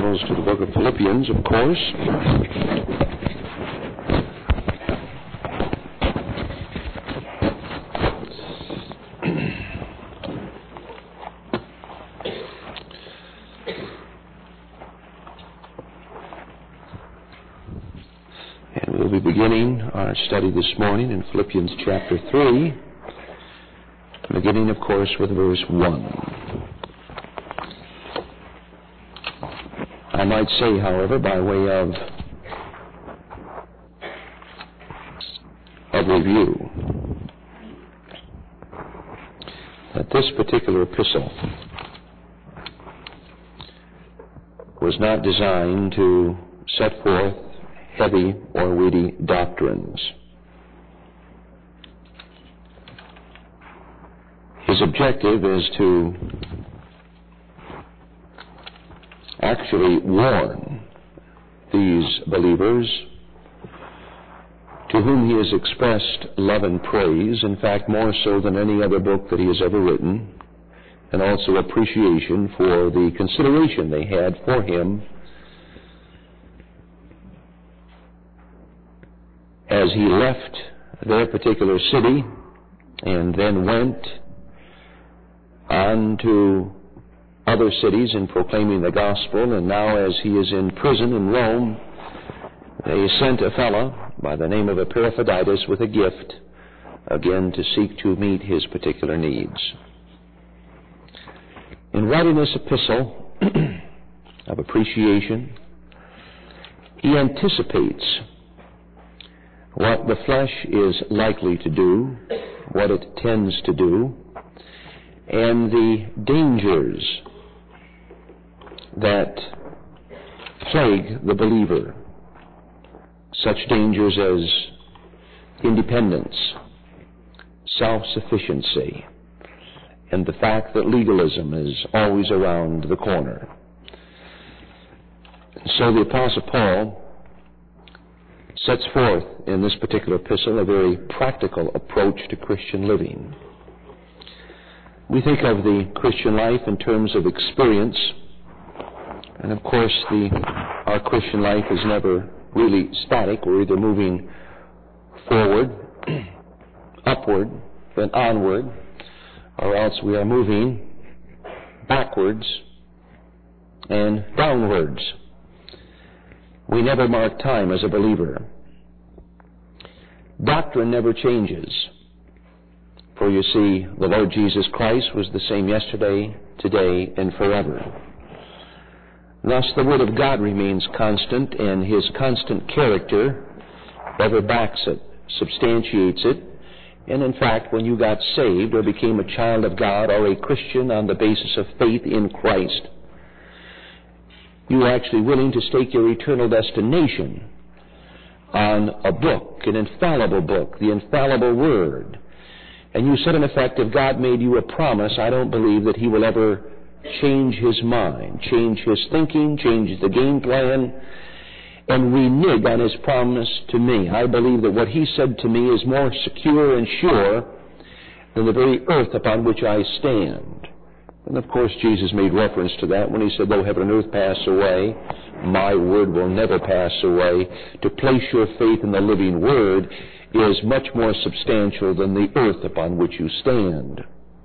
Bibles to the book of Philippians, of course. And we'll be beginning our study this morning in Philippians chapter 3, beginning, of course, with verse 1. I might say, however, by way of review, that this particular epistle was not designed to set forth heavy or weighty doctrines. His objective is to actually warn these believers to whom he has expressed love and praise, in fact more so than any other book that he has ever written, and also appreciation for the consideration they had for him as he left their particular city and then went on to other cities in proclaiming the gospel, and now as he is in prison in Rome, they sent a fellow by the name of Epaphroditus with a gift, again to seek to meet his particular needs. In writing this epistle of appreciation, he anticipates what the flesh is likely to do, what it tends to do, and the dangers that plague the believer, such dangers as independence, self-sufficiency, and the fact that legalism is always around the corner. So the Apostle Paul sets forth in this particular epistle a very practical approach to Christian living. We think of the Christian life in terms of experience, and of course our Christian life is never really static. We're either moving forward, upward, then onward, or else we are moving backwards and downwards. We never mark time as a believer. Doctrine never changes. For you see, the Lord Jesus Christ was the same yesterday, today, and forever. Thus the Word of God remains constant, and His constant character ever backs it, substantiates it. And in fact, when you got saved or became a child of God or a Christian on the basis of faith in Christ, you were actually willing to stake your eternal destination on a book, an infallible book, the infallible Word. And you said, in effect, if God made you a promise, I don't believe that He will ever change His mind, change His thinking, change the game plan, and renege on His promise to me. I believe that what He said to me is more secure and sure than the very earth upon which I stand. And of course, Jesus made reference to that when He said, though heaven and earth pass away, my word will never pass away. To place your faith in the living Word is much more substantial than the earth upon which you stand.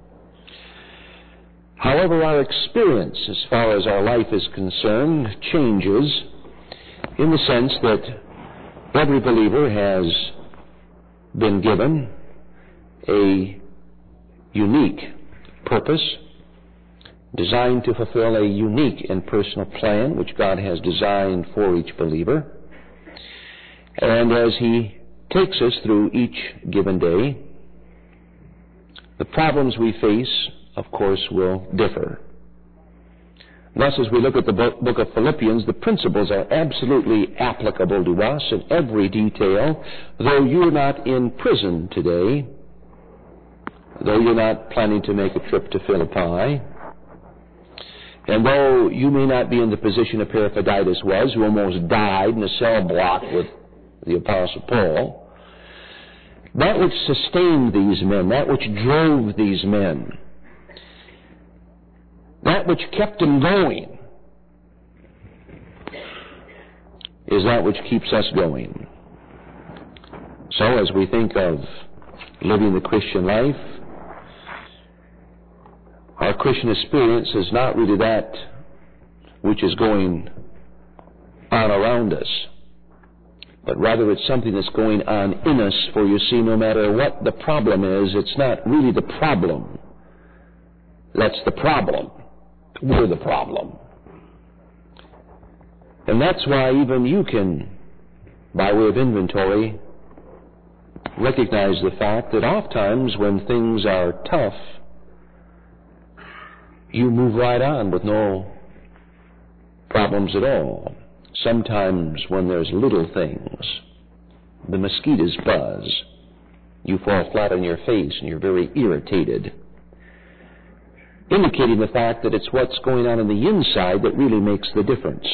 However, our experience as far as our life is concerned changes in the sense that every believer has been given a unique purpose designed to fulfill a unique and personal plan which God has designed for each believer. And as He takes us through each given day, the problems we face, of course, will differ. Thus, as we look at the book of Philippians, the principles are absolutely applicable to us in every detail. Though you're not in prison today, though you're not planning to make a trip to Philippi, and though you may not be in the position Epaphroditus was, who almost died in a cell block with the Apostle Paul, that which sustained these men, that which drove these men, that which kept them going, is that which keeps us going. So as we think of living the Christian life, our Christian experience is not really that which is going on around us, but rather it's something that's going on in us. For you see, no matter what the problem is, it's not really the problem. That's the problem. We're the problem. And that's why even you can, by way of inventory, recognize the fact that oftentimes when things are tough, you move right on with no problems at all. Sometimes when there's little things, the mosquitoes buzz, you fall flat on your face and you're very irritated, indicating the fact that it's what's going on in the inside that really makes the difference.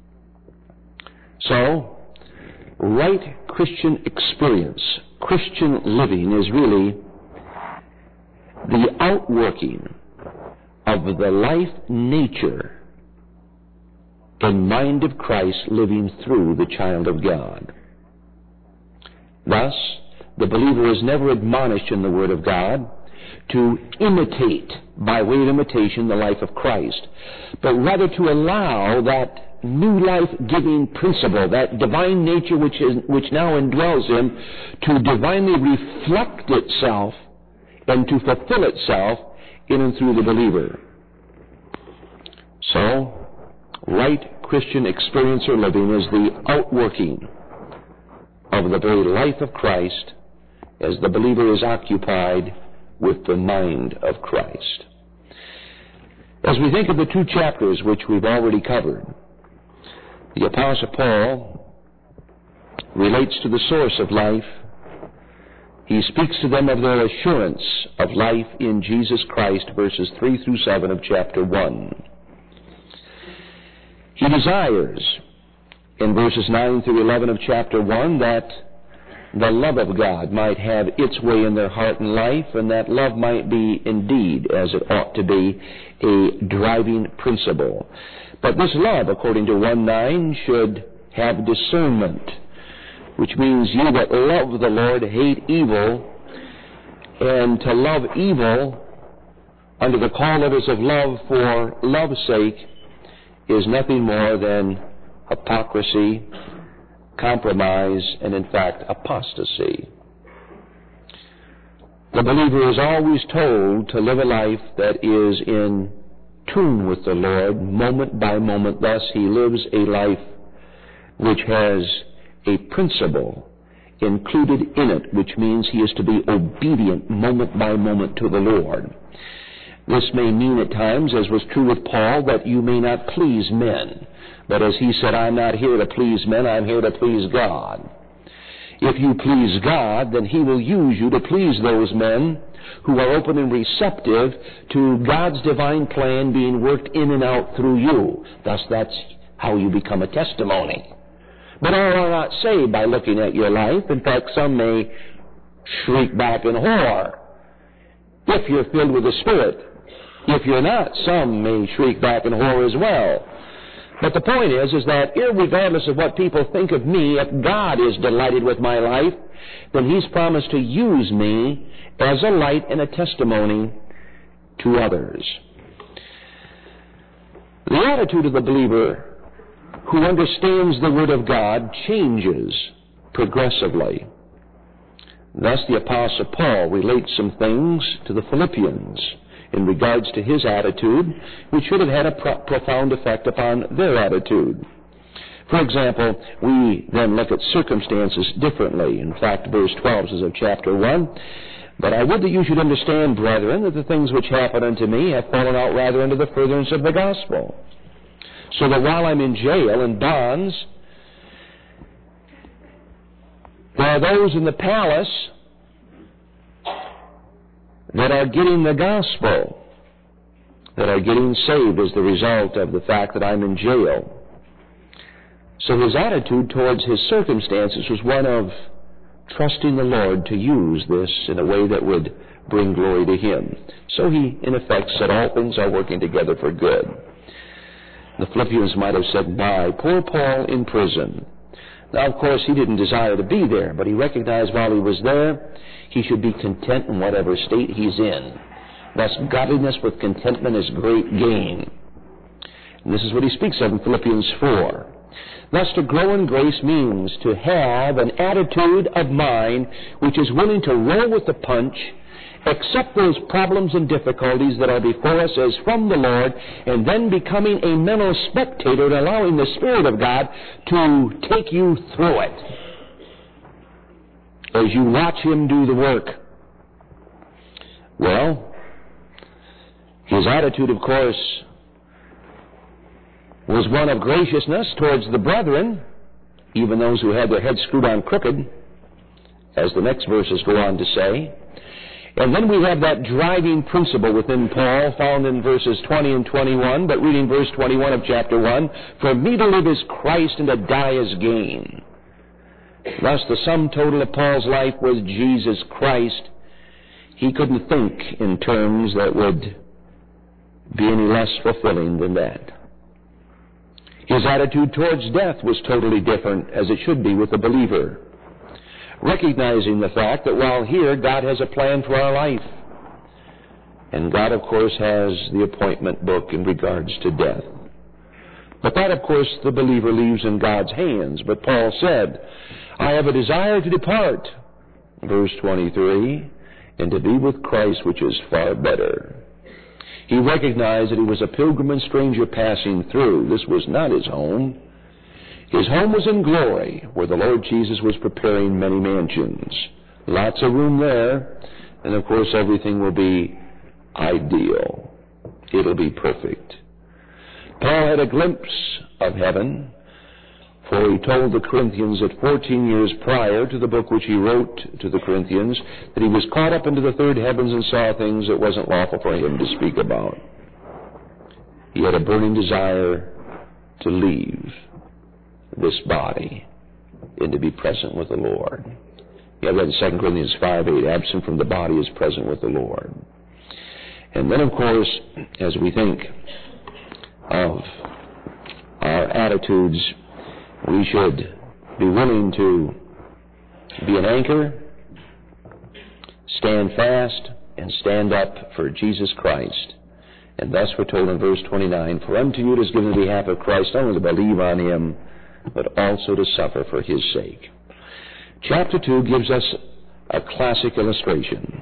So, right Christian experience, Christian living, is really the outworking of the life nature and mind of Christ living through the child of God. Thus, the believer is never admonished in the Word of God to imitate, by way of imitation, the life of Christ, but rather to allow that new life-giving principle, that divine nature which now indwells him, to divinely reflect itself and to fulfill itself in and through the believer. So, right Christian experience or living is the outworking of the very life of Christ as the believer is occupied with the mind of Christ. As we think of the two chapters which we've already covered, the Apostle Paul relates to the source of life. He speaks to them of their assurance of life in Jesus Christ, verses 3 through 7 of chapter 1. He desires, in verses 9 through 11 of chapter 1, that the love of God might have its way in their heart and life, and that love might be indeed, as it ought to be, a driving principle. But this love, according to 1:9, should have discernment, which means you that love the Lord hate evil, and to love evil under the call letters of love for love's sake is nothing more than hypocrisy, compromise, and in fact apostasy. The believer is always told to live a life that is in tune with the Lord moment by moment. Thus he lives a life which has a principle included in it, which means he is to be obedient moment by moment to the Lord. This may mean at times, as was true with Paul, that you may not please men. But as he said, I'm not here to please men, I'm here to please God. If you please God, then he will use you to please those men who are open and receptive to God's divine plan being worked in and out through you. Thus, that's how you become a testimony. But all are not saved by looking at your life. In fact, some may shriek back in horror if you're filled with the Spirit. If you're not, some may shriek back in horror as well. But the point is that irregardless of what people think of me, if God is delighted with my life, then he's promised to use me as a light and a testimony to others. The attitude of the believer who understands the Word of God changes progressively. Thus the Apostle Paul relates some things to the Philippians in regards to his attitude, which should have had a profound effect upon their attitude. For example, we then look at circumstances differently. In fact, verse 12 says of chapter 1, But I would that you should understand, brethren, that the things which happen unto me have fallen out rather unto the furtherance of the gospel. So that while I'm in jail and bonds, there are those in the palace that are getting the gospel, that are getting saved as the result of the fact that I'm in jail. So his attitude towards his circumstances was one of trusting the Lord to use this in a way that would bring glory to him. So he, in effect, said all things are working together for good. The Philippians might have said, why, poor Paul in prison, Now, of course, he didn't desire to be there, but he recognized while he was there, he should be content in whatever state he's in. Thus, godliness with contentment is great gain. And this is what he speaks of in Philippians 4. Thus, to grow in grace means to have an attitude of mind which is willing to roll with the punch, accept those problems and difficulties that are before us as from the Lord, and then becoming a mental spectator and allowing the Spirit of God to take you through it as you watch Him do the work. Well, his attitude, of course, was one of graciousness towards the brethren, even those who had their heads screwed on crooked, as the next verses go on to say. And then we have that driving principle within Paul found in verses 20 and 21, but reading verse 21 of chapter 1, for me to live is Christ and to die is gain. Thus the sum total of Paul's life was Jesus Christ. He couldn't think in terms that would be any less fulfilling than that. His attitude towards death was totally different, as it should be with the believer, recognizing the fact that while here, God has a plan for our life. And God, of course, has the appointment book in regards to death. But that, of course, the believer leaves in God's hands. But Paul said, I have a desire to depart, verse 23, and to be with Christ, which is far better. He recognized that he was a pilgrim and stranger passing through. This was not his home. His home was in glory, where the Lord Jesus was preparing many mansions. Lots of room there, and of course everything will be ideal. It'll be perfect. Paul had a glimpse of heaven, for he told the Corinthians that 14 years prior to the book which he wrote to the Corinthians, that he was caught up into the third heavens and saw things that wasn't lawful for him to speak about. He had a burning desire to leave this body and to be present with the Lord. You have that in 2 Corinthians 5:8, absent from the body is present with the Lord. And then, of course, as we think of our attitudes, we should be willing to be an anchor, stand fast, and stand up for Jesus Christ. And thus we're told in verse 29, for unto you it is given on behalf of Christ not only to believe on Him, but also to suffer for His sake. Chapter 2 gives us a classic illustration.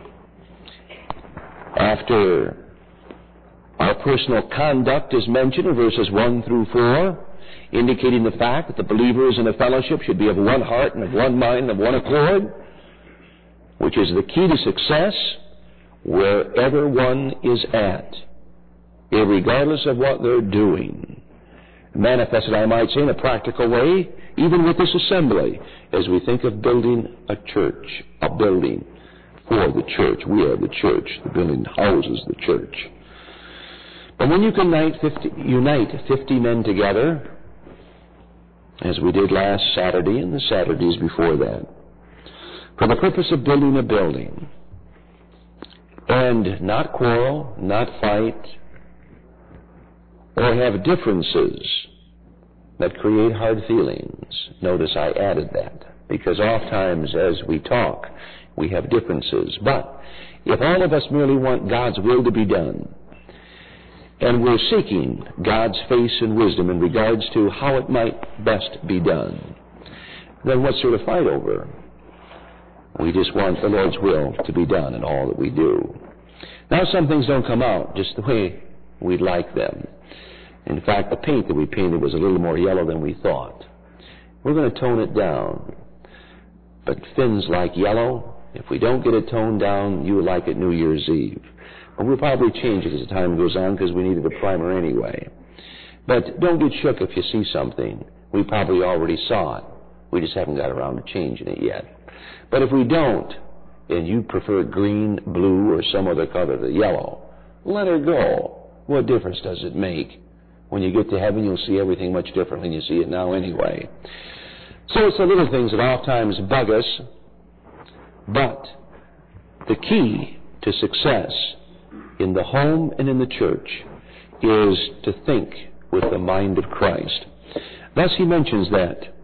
After our personal conduct is mentioned in verses 1 through 4, indicating the fact that the believers in a fellowship should be of one heart and of one mind and of one accord, which is the key to success wherever one is at, irregardless of what they're doing. Manifested, I might say, in a practical way, even with this assembly, as we think of building a church, a building for the church. We are the church. The building houses the church. But when you can unite 50 men together, as we did last Saturday and the Saturdays before that, for the purpose of building a building, and not quarrel, not fight, or have differences that create hard feelings. Notice I added that, because oftentimes as we talk, we have differences. But if all of us merely want God's will to be done, and we're seeking God's face and wisdom in regards to how it might best be done, then what's there to fight over? We just want the Lord's will to be done in all that we do. Now, some things don't come out just the way we'd like them. In fact, the paint that we painted was a little more yellow than we thought. We're going to tone it down. But Finn's like yellow. If we don't get it toned down, you will like it New Year's Eve. And we'll probably change it as the time goes on because we needed a primer anyway. But don't get shook if you see something. We probably already saw it. We just haven't got around to changing it yet. But if we don't, and you prefer green, blue, or some other color to yellow, let her go. What difference does it make? When you get to heaven, you'll see everything much differently than you see it now anyway. So it's the little things that oftentimes bug us. But the key to success in the home and in the church is to think with the mind of Christ. Thus he mentions that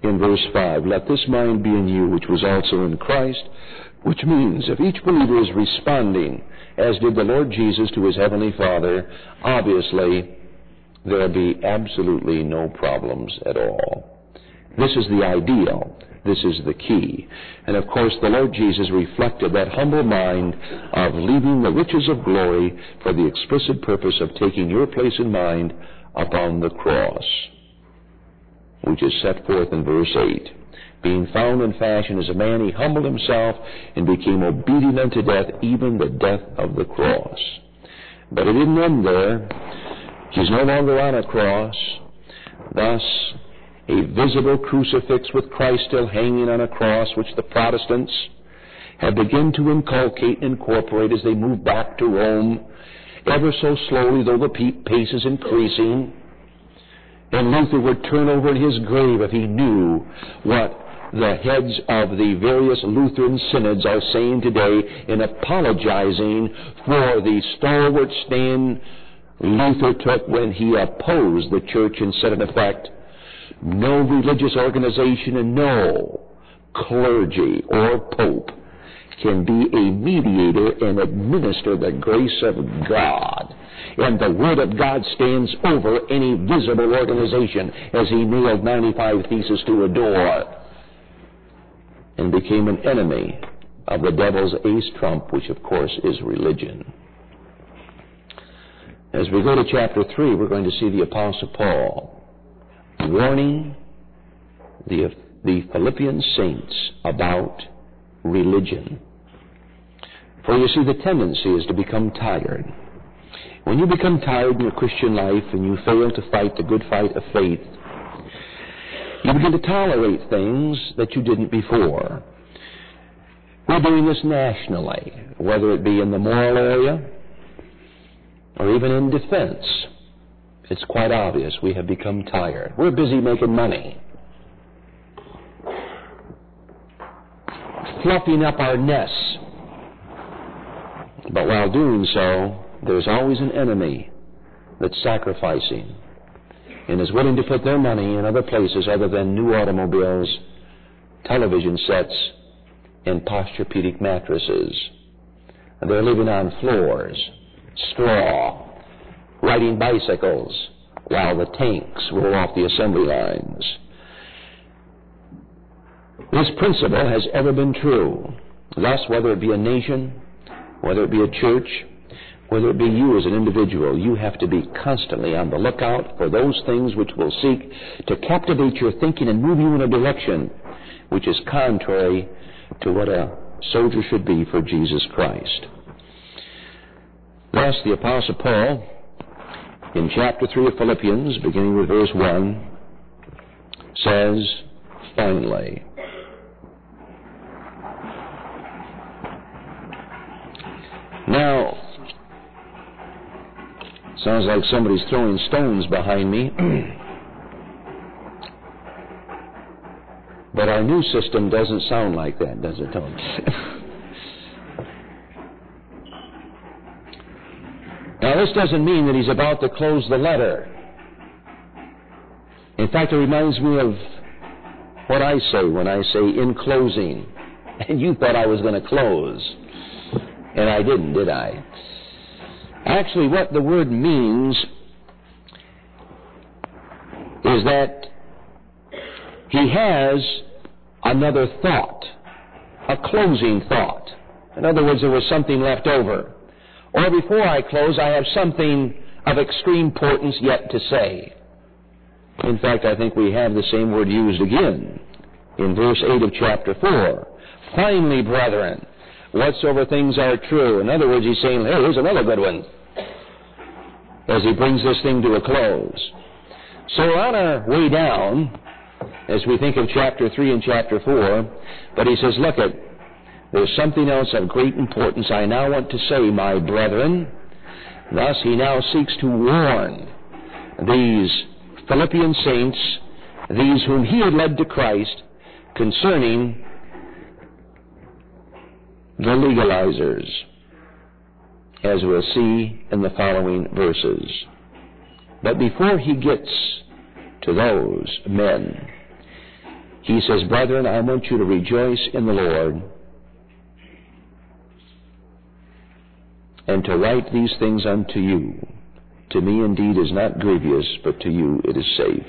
in verse 5. Let this mind be in you, which was also in Christ, which means if each believer is responding, as did the Lord Jesus to his Heavenly Father, obviously there'll be absolutely no problems at all. This is the ideal. This is the key. And of course, the Lord Jesus reflected that humble mind of leaving the riches of glory for the explicit purpose of taking your place in mind upon the cross, which is set forth in verse 8. Being found in fashion as a man, he humbled himself and became obedient unto death, even the death of the cross. But it didn't end there. He's no longer on a cross. Thus, a visible crucifix with Christ still hanging on a cross, which the Protestants have begun to inculcate and incorporate as they move back to Rome, ever so slowly, though the pace is increasing. And Luther would turn over in his grave if he knew what the heads of the various Lutheran synods are saying today in apologizing for the stalwart stand Luther took when he opposed the church and said, in effect, no religious organization and no clergy or pope can be a mediator and administer the grace of God. And the Word of God stands over any visible organization, as he nailed 95 Theses to a door and became an enemy of the devil's ace trump, which of course is religion. As we go to chapter 3, we're going to see the Apostle Paul warning the Philippian saints about religion. For you see, the tendency is to become tired. When you become tired in your Christian life and you fail to fight the good fight of faith, you begin to tolerate things that you didn't before. We're doing this nationally, whether it be in the moral area or even in defense. It's quite obvious we have become tired. We're busy making money, fluffing up our nests. But while doing so, there's always an enemy that's sacrificing and is willing to put their money in other places other than new automobiles, television sets, and Posturepedic mattresses. And they're living on floors, straw, riding bicycles, while the tanks roll off the assembly lines. This principle has ever been true. Thus, whether it be a nation, whether it be a church, whether it be you as an individual, you have to be constantly on the lookout for those things which will seek to captivate your thinking and move you in a direction which is contrary to what a soldier should be for Jesus Christ. Thus, the Apostle Paul, in chapter 3 of Philippians, beginning with verse 1, says, finally, now, sounds like somebody's throwing stones behind me. But our new system doesn't sound like that, does it, Tony? Now, this doesn't mean that he's about to close the letter. In fact, it reminds me of what I say when I say in closing. And you thought I was going to close. And I didn't, did I? Actually, what the word means is that he has another thought, a closing thought. In other words, there was something left over. Or before I close, I have something of extreme importance yet to say. In fact, I think we have the same word used again in verse 8 of chapter 4. Finally, brethren, whatsoever things are true. In other words, he's saying, hey, here's another good one, as he brings this thing to a close. So we're on our way down as we think of chapter 3 and chapter 4, but he says, look, there's something else of great importance I now want to say, my brethren. Thus he now seeks to warn these Philippian saints, these whom he had led to Christ, concerning the legalizers, as we'll see in the following verses. But before he gets to those men, He says, brethren, I want you to rejoice in the Lord, and to write these things unto you. To me indeed is not grievous, but to you it is safe.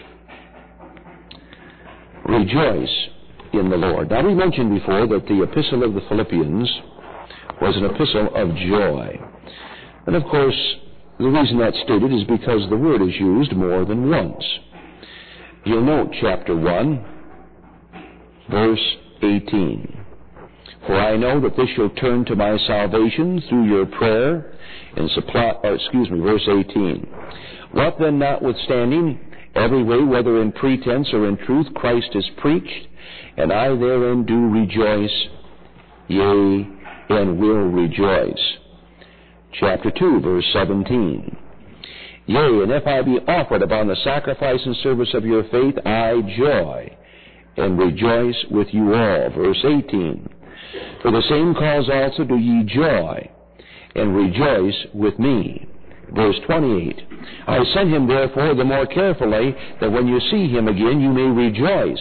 Rejoice in the Lord. Now, we mentioned before that the epistle of the Philippians was an epistle of joy. And of course, the reason that's stated is because the word is used more than once. You'll note chapter 1, verse 18. For I know that this shall turn to my salvation through your prayer and verse 18. What then notwithstanding, every way, whether in pretense or in truth, Christ is preached, and I therein do rejoice, yea, and will rejoice. Chapter 2, verse 17. Yea, and if I be offered upon the sacrifice and service of your faith, I joy, and rejoice with you all. Verse 18. For the same cause also do ye joy, and rejoice with me. Verse 28. I send him therefore the more carefully, that when you see him again you may rejoice,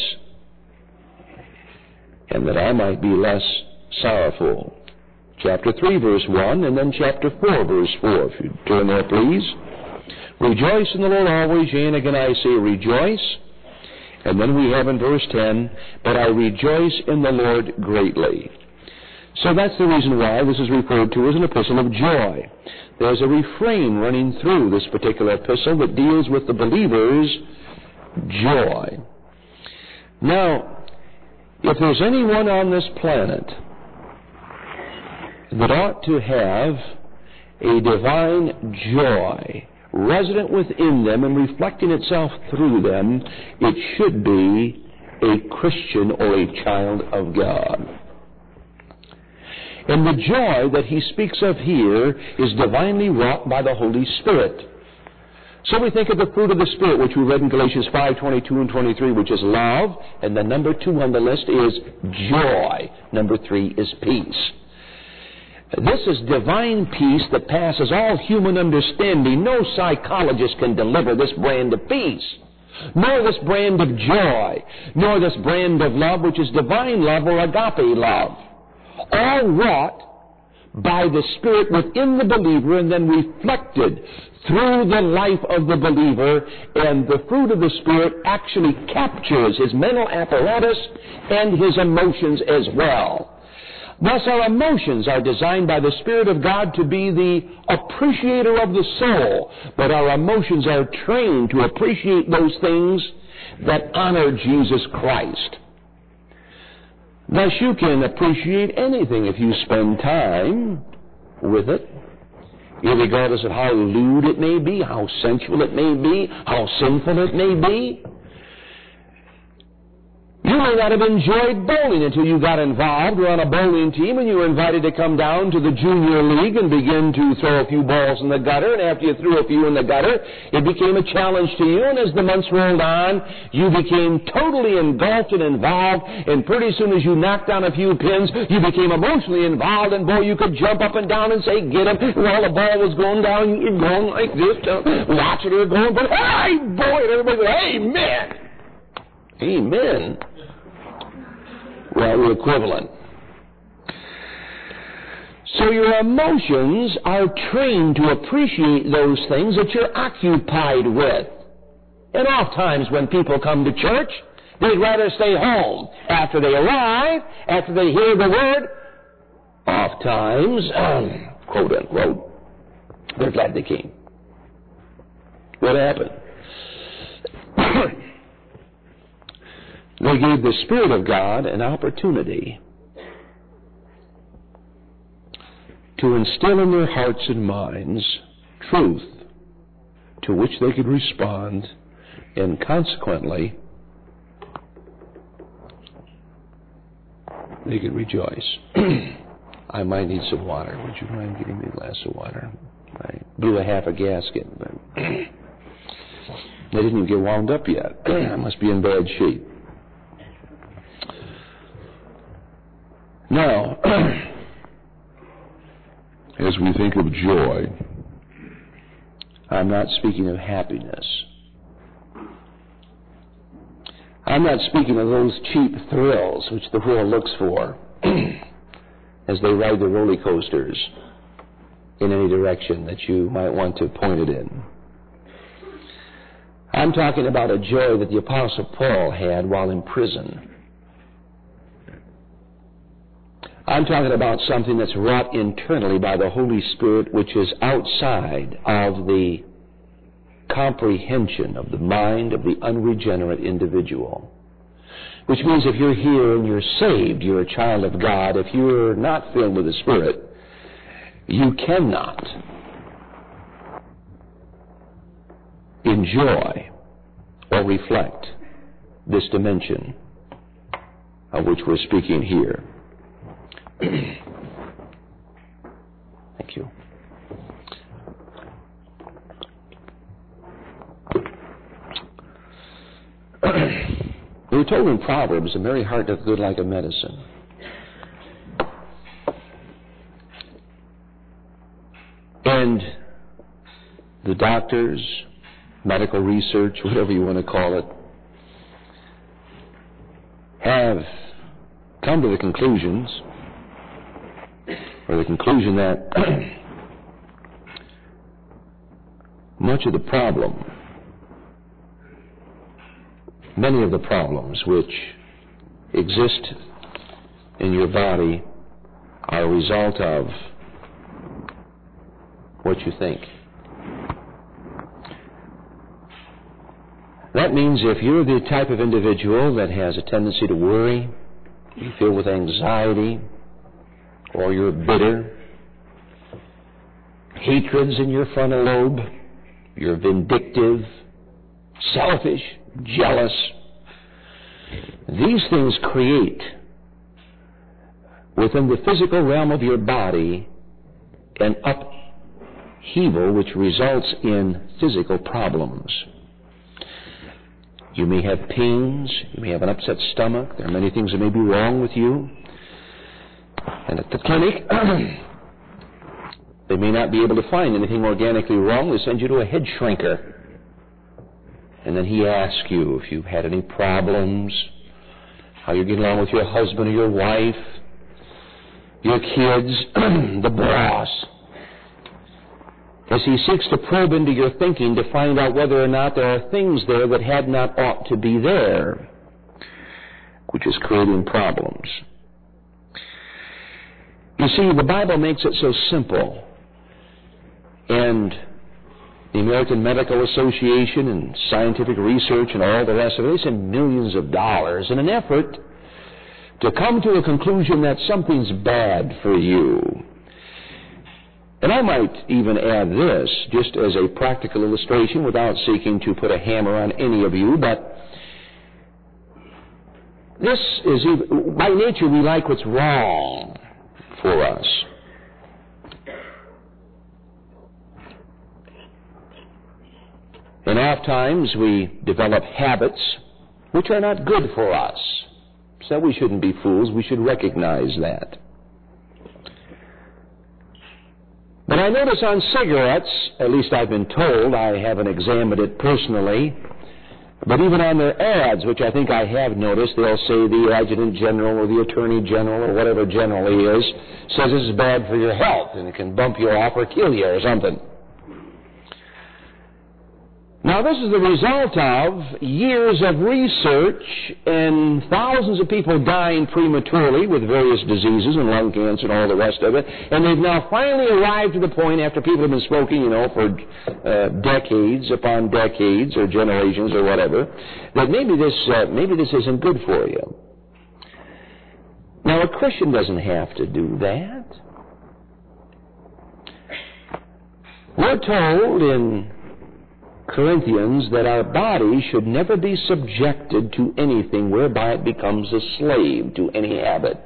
and that I might be less sorrowful. Chapter 3, verse 1, and then chapter 4, verse 4. If you turn there, please. Rejoice in the Lord always, yea, and again I say rejoice. And then we have in verse 10, but I rejoice in the Lord greatly. So that's the reason why this is referred to as an epistle of joy. There's a refrain running through this particular epistle that deals with the believer's joy. Now, if there's anyone on this planet that ought to have a divine joy resident within them and reflecting itself through them, it should be a Christian or a child of God. And the joy that he speaks of here is divinely wrought by the Holy Spirit. So we think of the fruit of the Spirit, which we read in Galatians 5:22 and 23, which is love, and then number 2 on the list is joy. Number 3 is peace. This is divine peace that passes all human understanding. No psychologist can deliver this brand of peace, nor this brand of joy, nor this brand of love, which is divine love or agape love. All wrought by the Spirit within the believer and then reflected through the life of the believer, and the fruit of the Spirit actually captures his mental apparatus and his emotions as well. Thus, our emotions are designed by the Spirit of God to be the appreciator of the soul, but our emotions are trained to appreciate those things that honor Jesus Christ. Thus, you can appreciate anything if you spend time with it, irregardless of how lewd it may be, how sensual it may be, how sinful it may be. You may not have enjoyed bowling until you got involved or on a bowling team and you were invited to come down to the junior league and begin to throw a few balls in the gutter. And after you threw a few in the gutter, it became a challenge to you. And as the months rolled on, you became totally engulfed and involved. And pretty soon as you knocked down a few pins, you became emotionally involved. And boy, you could jump up and down and say, get him. While the ball was going down, you're going like this, watching her going, but hey, boy, and everybody goes, amen. Amen. Well, the equivalent. So your emotions are trained to appreciate those things that you're occupied with. And oftentimes when people come to church, they'd rather stay home. After they arrive, after they hear the word, oftentimes, quote unquote, they're glad they came. What happened? They gave the Spirit of God an opportunity to instill in their hearts and minds truth to which they could respond, and consequently, they could rejoice. I might need some water. Would you mind getting me a glass of water? I blew a half a gasket, but I didn't even get wound up yet. I must be in bad shape. Now, as we think of joy, I'm not speaking of happiness. I'm not speaking of those cheap thrills which the world looks for as they ride the roller coasters in any direction that you might want to point it in. I'm talking about a joy that the Apostle Paul had while in prison. I'm talking about something that's wrought internally by the Holy Spirit, which is outside of the comprehension of the mind of the unregenerate individual. Which means if you're here and you're saved, you're a child of God. If you're not filled with the Spirit, you cannot enjoy or reflect this dimension of which we're speaking here. Thank you. We were told in Proverbs, a merry heart doth good like a medicine. And the doctors, medical research, whatever you want to call it, have come to the conclusion that much of the problem, many of the problems which exist in your body are a result of what you think. That means if you're the type of individual that has a tendency to worry, you feel with anxiety, or you're bitter, hatred's in your frontal lobe, you're vindictive, selfish, jealous, these things create within the physical realm of your body an upheaval which results in physical problems. You may have pains, you may have an upset stomach, there are many things that may be wrong with you. And at the clinic, they may not be able to find anything organically wrong. They send you to a head shrinker. And then he asks you if you've had any problems, how you're getting along with your husband or your wife, your kids, the boss. As he seeks to probe into your thinking to find out whether or not there are things there that had not ought to be there, which is creating problems. You see, the Bible makes it so simple. And the American Medical Association and scientific research and all the rest of it, they spend millions of dollars in an effort to come to a conclusion that something's bad for you. And I might even add this, just as a practical illustration without seeking to put a hammer on any of you, but this is, by nature, we like what's wrong for us. And oftentimes we develop habits which are not good for us. So we shouldn't be fools. We should recognize that. But I notice on cigarettes, at least I've been told, I haven't examined it personally, but even on their ads, which I think I have noticed, they'll say the Adjutant General or the Attorney General or whatever general he is, says this is bad for your health and it can bump you off or kill you or something. Now, this is the result of years of research and thousands of people dying prematurely with various diseases and lung cancer and all the rest of it. And they've now finally arrived to the point, after people have been smoking, for decades upon decades or generations or whatever, that maybe this isn't good for you. Now, a Christian doesn't have to do that. We're told in Corinthians that our body should never be subjected to anything whereby it becomes a slave to any habit.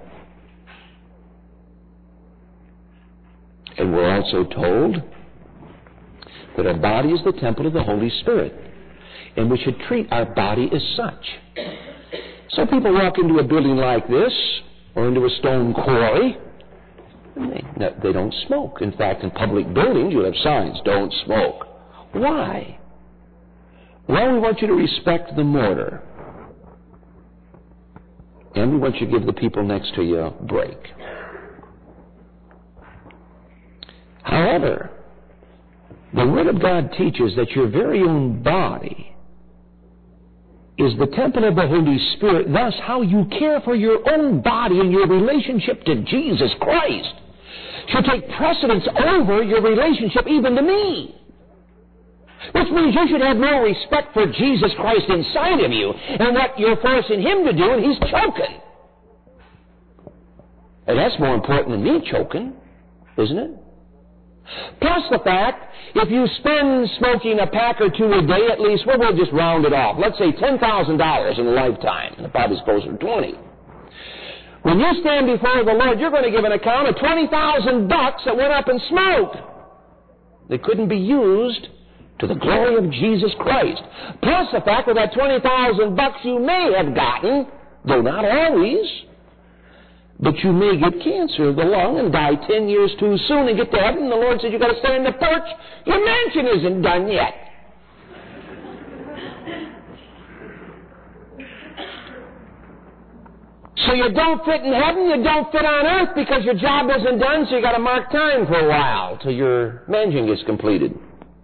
And we're also told that our body is the temple of the Holy Spirit, and we should treat our body as such. So people walk into a building like this, or into a stone quarry, and they don't smoke. In fact, in public buildings, you'll have signs, don't smoke. Why? Well, we want you to respect the mortar. once you give the people next to you a break. However, the Word of God teaches that your very own body is the temple of the Holy Spirit. Thus, how you care for your own body and your relationship to Jesus Christ should take precedence over your relationship even to me. Which means you should have more respect for Jesus Christ inside of you and what you're forcing Him to do, and He's choking. And that's more important than me choking, isn't it? Plus the fact, if you spend smoking a pack or two a day at least, well, we'll just round it off. Let's say $10,000 in a lifetime, and it probably goes for 20. When you stand before the Lord, you're going to give an account of $20,000 that went up in smoke. They couldn't be used to the glory of Jesus Christ. Plus the fact that that $20,000 you may have gotten, though not always, but you may get cancer of the lung and die 10 years too soon and get to heaven, and the Lord said, you've got to stay in the porch. Your mansion isn't done yet. So you don't fit in heaven, you don't fit on earth because your job isn't done, so you got to mark time for a while till your mansion gets completed.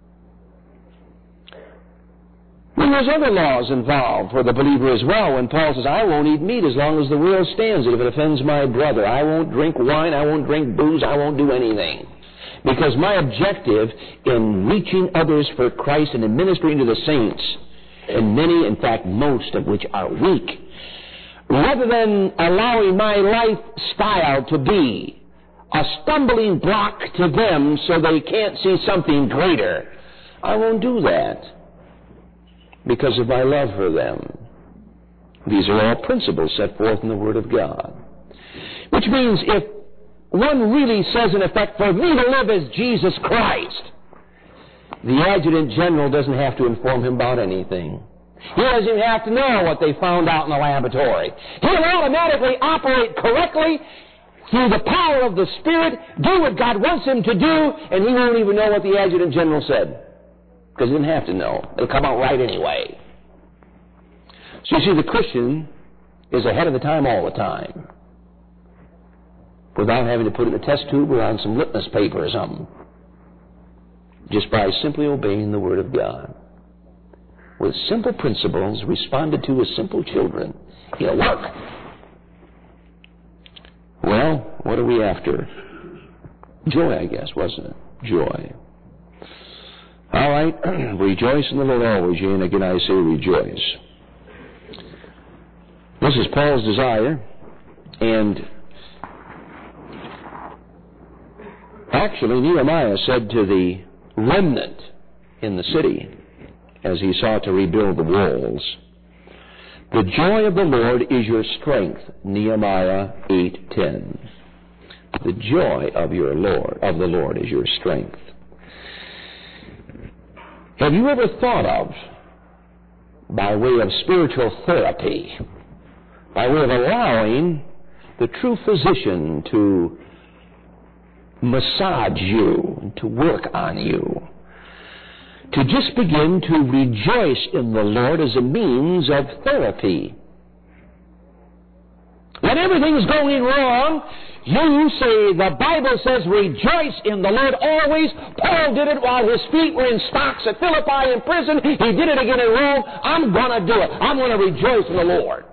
Then there's other laws involved for the believer as well. When Paul says, I won't eat meat as long as the world stands it if it offends my brother. I won't drink wine, I won't drink booze, I won't do anything. Because my objective in reaching others for Christ and in ministering to the saints, and many, in fact most of which are weak, rather than allowing my lifestyle to be a stumbling block to them so they can't see something greater, I won't do that. Because of my love for them. These are all principles set forth in the Word of God. Which means if one really says in effect, for me to live is Jesus Christ, the Adjutant General doesn't have to inform him about anything. He doesn't even have to know what they found out in the laboratory. He'll automatically operate correctly through the power of the Spirit, do what God wants him to do, and he won't even know what the Adjutant General said. Because he didn't have to know. It'll come out right anyway. So you see, the Christian is ahead of the time all the time. Without having to put it in a test tube or on some litmus paper or something. Just by simply obeying the Word of God. With simple principles responded to as simple children. It'll work. Well, what are we after? Joy, I guess, wasn't it? Joy. All right, rejoice in the Lord always, and again I say rejoice. This is Paul's desire, and actually Nehemiah said to the remnant in the city, as he sought to rebuild the walls, the joy of the Lord is your strength, Nehemiah 8:10. The joy of the Lord is your strength. Have you ever thought of, by way of spiritual therapy, by way of allowing the true physician to massage you and to work on you, to just begin to rejoice in the Lord as a means of therapy? When everything's going wrong, you say, the Bible says, rejoice in the Lord always. Paul did it while his feet were in stocks at Philippi in prison. He did it again in Rome. I'm going to do it. I'm going to rejoice in the Lord.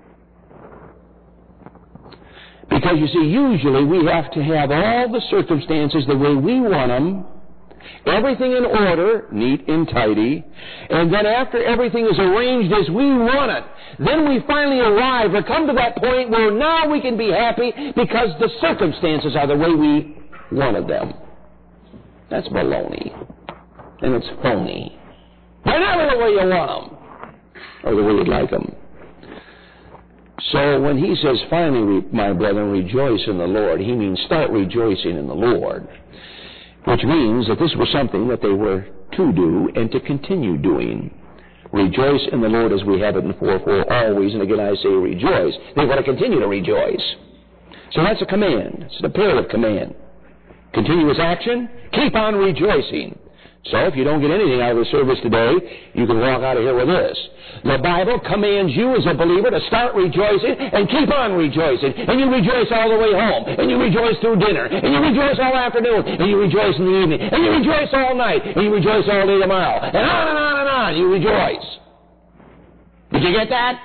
Because you see, usually we have to have all the circumstances the way we want them, everything in order, neat and tidy, and then after everything is arranged as we want it, then we finally arrive or come to that point where now we can be happy because the circumstances are the way we wanted them. That's baloney. And it's phony. They're never the way you want them, or the way you'd like them. So when he says, finally, my brethren, rejoice in the Lord, he means start rejoicing in the Lord. Which means that this was something that they were to do and to continue doing. Rejoice in the Lord as we have it in 4:4 always, and again I say rejoice. They want to continue to rejoice. So that's a command. It's an imperative command. Continuous action, keep on rejoicing. So if you don't get anything out of the service today, you can walk out of here with this. The Bible commands you as a believer to start rejoicing and keep on rejoicing. And you rejoice all the way home. And you rejoice through dinner. And you rejoice all afternoon. And you rejoice in the evening. And you rejoice all night. And you rejoice all day tomorrow. And on and on and on. You rejoice. Did you get that?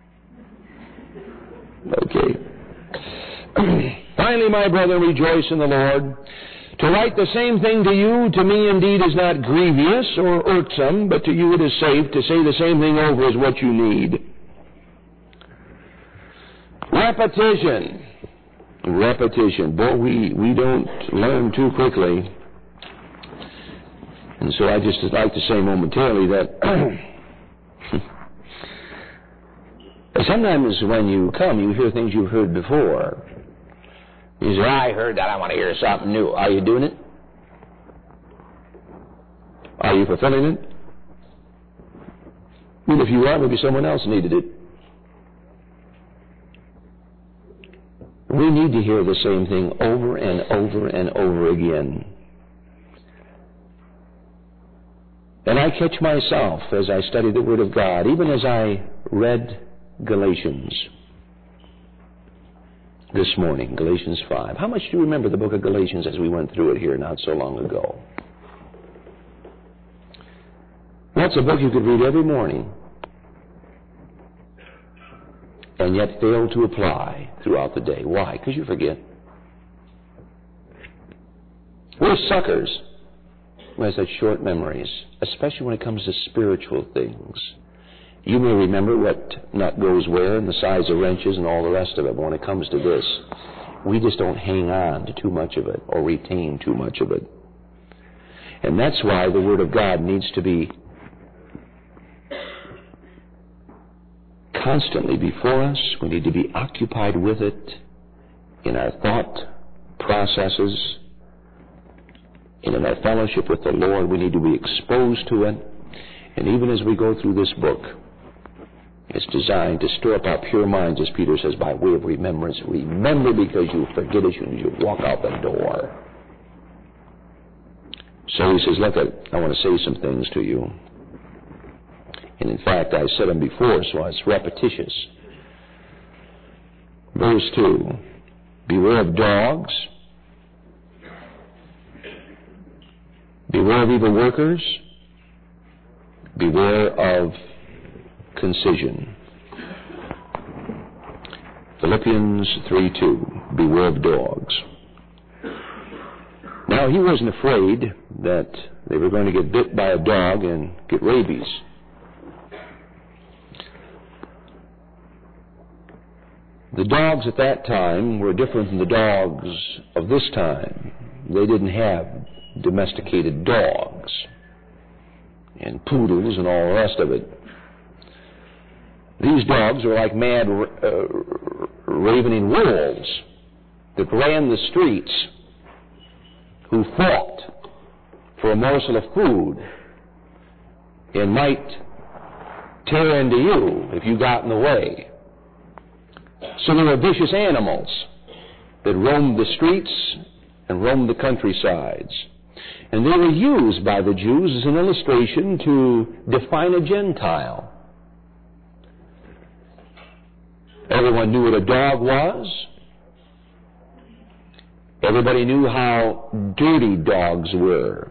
Okay. Finally, my brethren, rejoice in the Lord. To write the same thing to you, to me indeed is not grievous or irksome, but to you it is safe. To say the same thing over is what you need. Repetition. Repetition. Boy, we don't learn too quickly. And so I just like to say momentarily that sometimes when you come, you hear things you've heard before. You say, I heard that, I want to hear something new. Are you doing it? Are you fulfilling it? Well, if you are, maybe someone else needed it. We need to hear the same thing over and over and over again. And I catch myself as I study the Word of God, even as I read Galatians this morning, Galatians 5. How much do you remember the book of Galatians as we went through it here not so long ago? That's a book you could read every morning and yet fail to apply throughout the day. Why? Because you forget. We're suckers who have such short memories, especially when it comes to spiritual things. You may remember what nut goes where and the size of wrenches and all the rest of it, but when it comes to this, we just don't hang on to too much of it or retain too much of it. And that's why the Word of God needs to be constantly before us. We need to be occupied with it in our thought processes and in our fellowship with the Lord. We need to be exposed to it. And even as we go through this book, it's designed to stir up our pure minds, as Peter says, by way of remembrance. Remember, because you forget as you walk out the door. So he says, look, I want to say some things to you. And in fact, I said them before, so it's repetitious. Verse 2, beware of dogs, beware of evil workers, beware of concision. Philippians 3:2, beware of dogs. Now, he wasn't afraid that they were going to get bit by a dog and get rabies. The dogs at that time were different than the dogs of this time. They didn't have domesticated dogs and poodles and all the rest of it. These dogs were like mad ravening wolves that ran the streets, who fought for a morsel of food and might tear into you if you got in the way. So they were vicious animals that roamed the streets and roamed the countrysides. And they were used by the Jews as an illustration to define a Gentile. Everyone knew what a dog was. Everybody knew how dirty dogs were.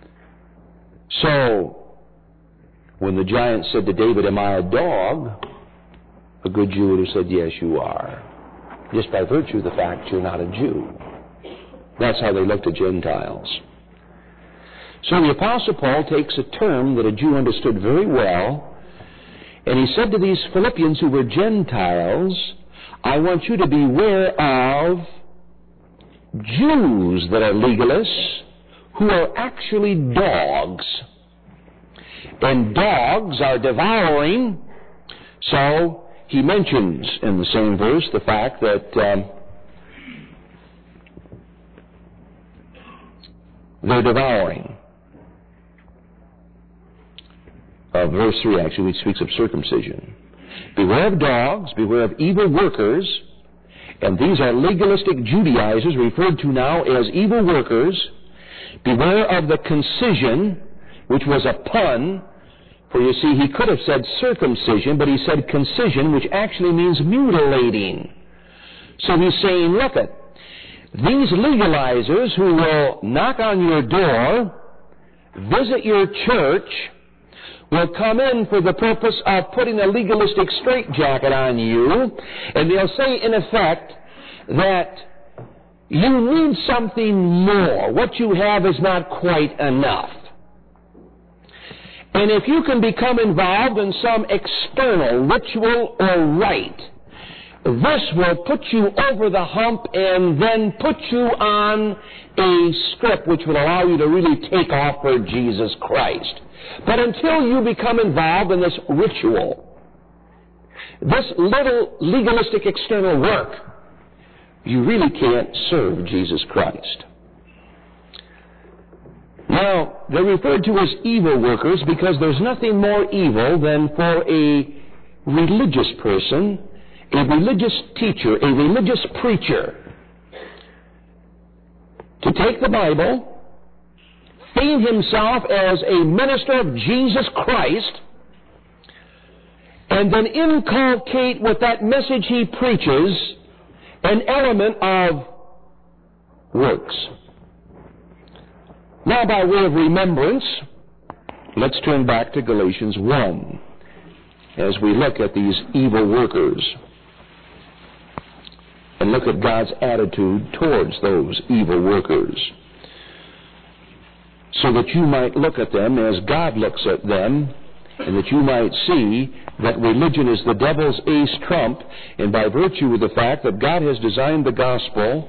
So, when the giant said to David, am I a dog? A good Jew would have said, yes, you are. Just by virtue of the fact you're not a Jew. That's how they looked at Gentiles. So the Apostle Paul takes a term that a Jew understood very well, and he said to these Philippians who were Gentiles, I want you to beware of Jews that are legalists who are actually dogs. And dogs are devouring. So he mentions in the same verse the fact that they're devouring. Verse 3 actually speaks of circumcision. Beware of dogs, beware of evil workers, and these are legalistic Judaizers referred to now as evil workers. Beware of the concision, which was a pun, for you see, he could have said circumcision, but he said concision, which actually means mutilating. So he's saying, look it, these legalizers who will knock on your door, visit your church, will come in for the purpose of putting a legalistic straitjacket on you, and they'll say, in effect, that you need something more. What you have is not quite enough. And if you can become involved in some external ritual or rite, this will put you over the hump and then put you on a script which will allow you to really take off for Jesus Christ. But until you become involved in this ritual, this little legalistic external work, you really can't serve Jesus Christ. Now, they're referred to as evil workers because there's nothing more evil than for a religious person, a religious teacher, a religious preacher, to take the Bible, feign himself as a minister of Jesus Christ, and then inculcate with that message he preaches an element of works. Now, by way of remembrance, let's turn back to Galatians 1 as we look at these evil workers and look at God's attitude towards those evil workers, so that you might look at them as God looks at them, and that you might see that religion is the devil's ace trump, and by virtue of the fact that God has designed the gospel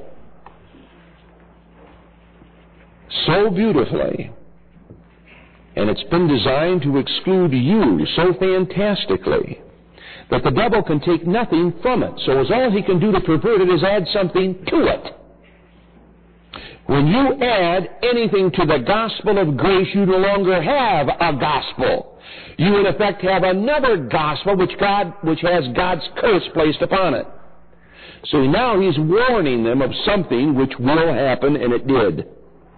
so beautifully, and it's been designed to exclude you so fantastically, that the devil can take nothing from it. So as all he can do to pervert it is add something to it. When you add anything to the gospel of grace, you no longer have a gospel. You, in effect, have another gospel which has God's curse placed upon it. So now he's warning them of something which will happen, and it did.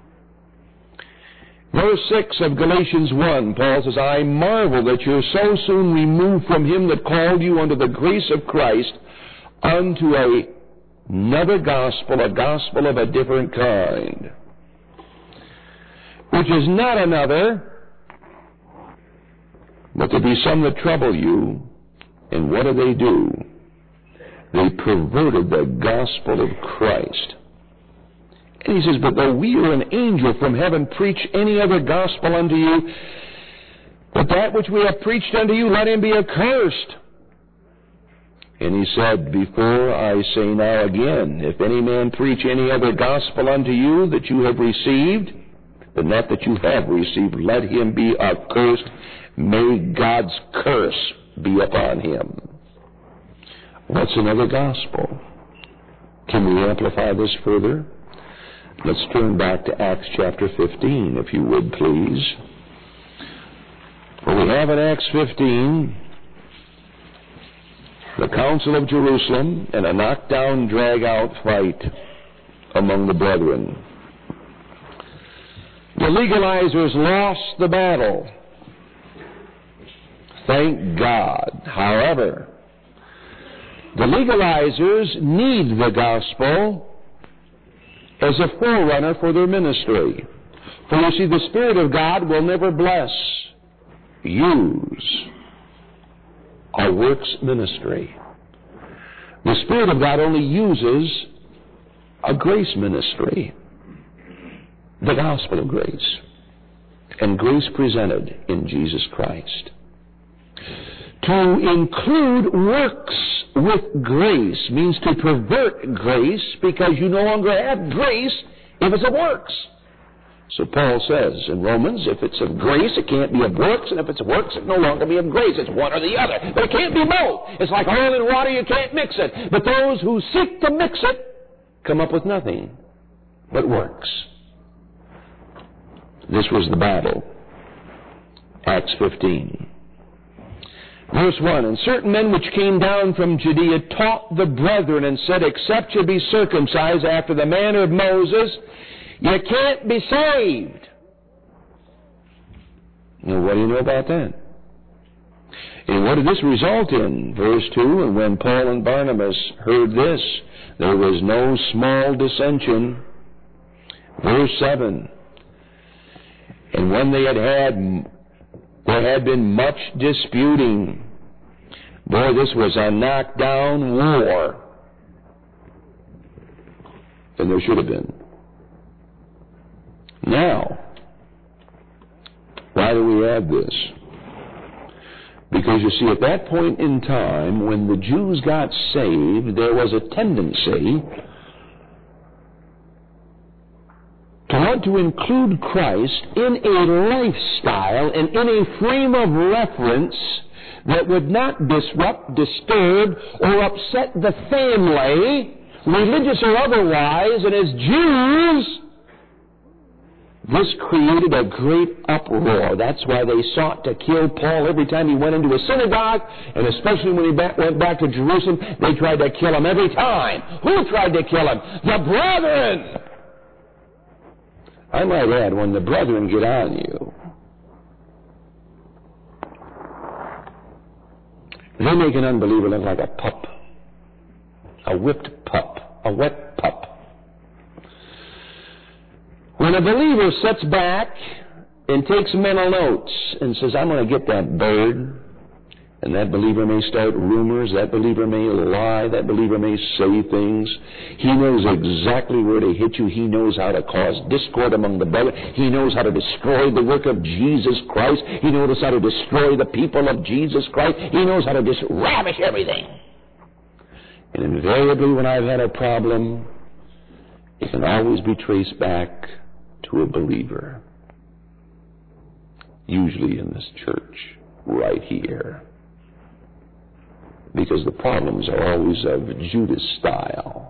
Verse 6 of Galatians 1, Paul says, I marvel that you're so soon removed from him that called you unto the grace of Christ unto another gospel, a gospel of a different kind, which is not another, but there be some that trouble you. And what do? They perverted the gospel of Christ. And he says, but though we or an angel from heaven preach any other gospel unto you, but that which we have preached unto you, let him be accursed. And he said, before I say now again, if any man preach any other gospel unto you that you have received, but not that you have received, let him be accursed. May God's curse be upon him. What's another gospel? Can we amplify this further? Let's turn back to Acts chapter 15, if you would, please. For we have in Acts 15 the Council of Jerusalem and a knockdown, drag-out fight among the brethren. The legalizers lost the battle. Thank God. However, the legalizers need the gospel as a forerunner for their ministry. For you see, the Spirit of God will never use a works ministry. The Spirit of God only uses a grace ministry, the gospel of grace, and grace presented in Jesus Christ. To include works with grace means to pervert grace, because you no longer have grace if it's of works. So Paul says in Romans, if it's of grace, it can't be of works, and if it's of works, it no longer be of grace. It's one or the other. But it can't be both. It's like oil and water, you can't mix it. But those who seek to mix it come up with nothing but works. This was the battle. Acts 15. Verse 1, and certain men which came down from Judea taught the brethren and said, except you be circumcised after the manner of Moses, you can't be saved. Well, what do you know about that? And what did this result in? Verse 2, and when Paul and Barnabas heard this, there was no small dissension. Verse 7, and when there had been much disputing. Boy, this was a knockdown war. And there should have been. Now, why do we have this? Because you see, at that point in time, when the Jews got saved, there was a tendency to want to include Christ in a lifestyle and in a frame of reference that would not disrupt, disturb, or upset the family, religious or otherwise. And as Jews, this created a great uproar. That's why they sought to kill Paul every time he went into a synagogue, and especially when he went back to Jerusalem, they tried to kill him every time. Who tried to kill him? The brethren! I might add, when the brethren get on you, they make an unbeliever look like a pup, a whipped pup, a wet pup. When a believer sits back and takes mental notes and says, I'm going to get that bird, and that believer may start rumors, that believer may lie, that believer may say things. He knows exactly where to hit you. He knows how to cause discord among the brethren. He knows how to destroy the work of Jesus Christ. He knows how to destroy the people of Jesus Christ. He knows how to just ravish everything. And invariably, when I've had a problem, it can always be traced back to a believer, usually in this church, right here. Because the problems are always of Judas style.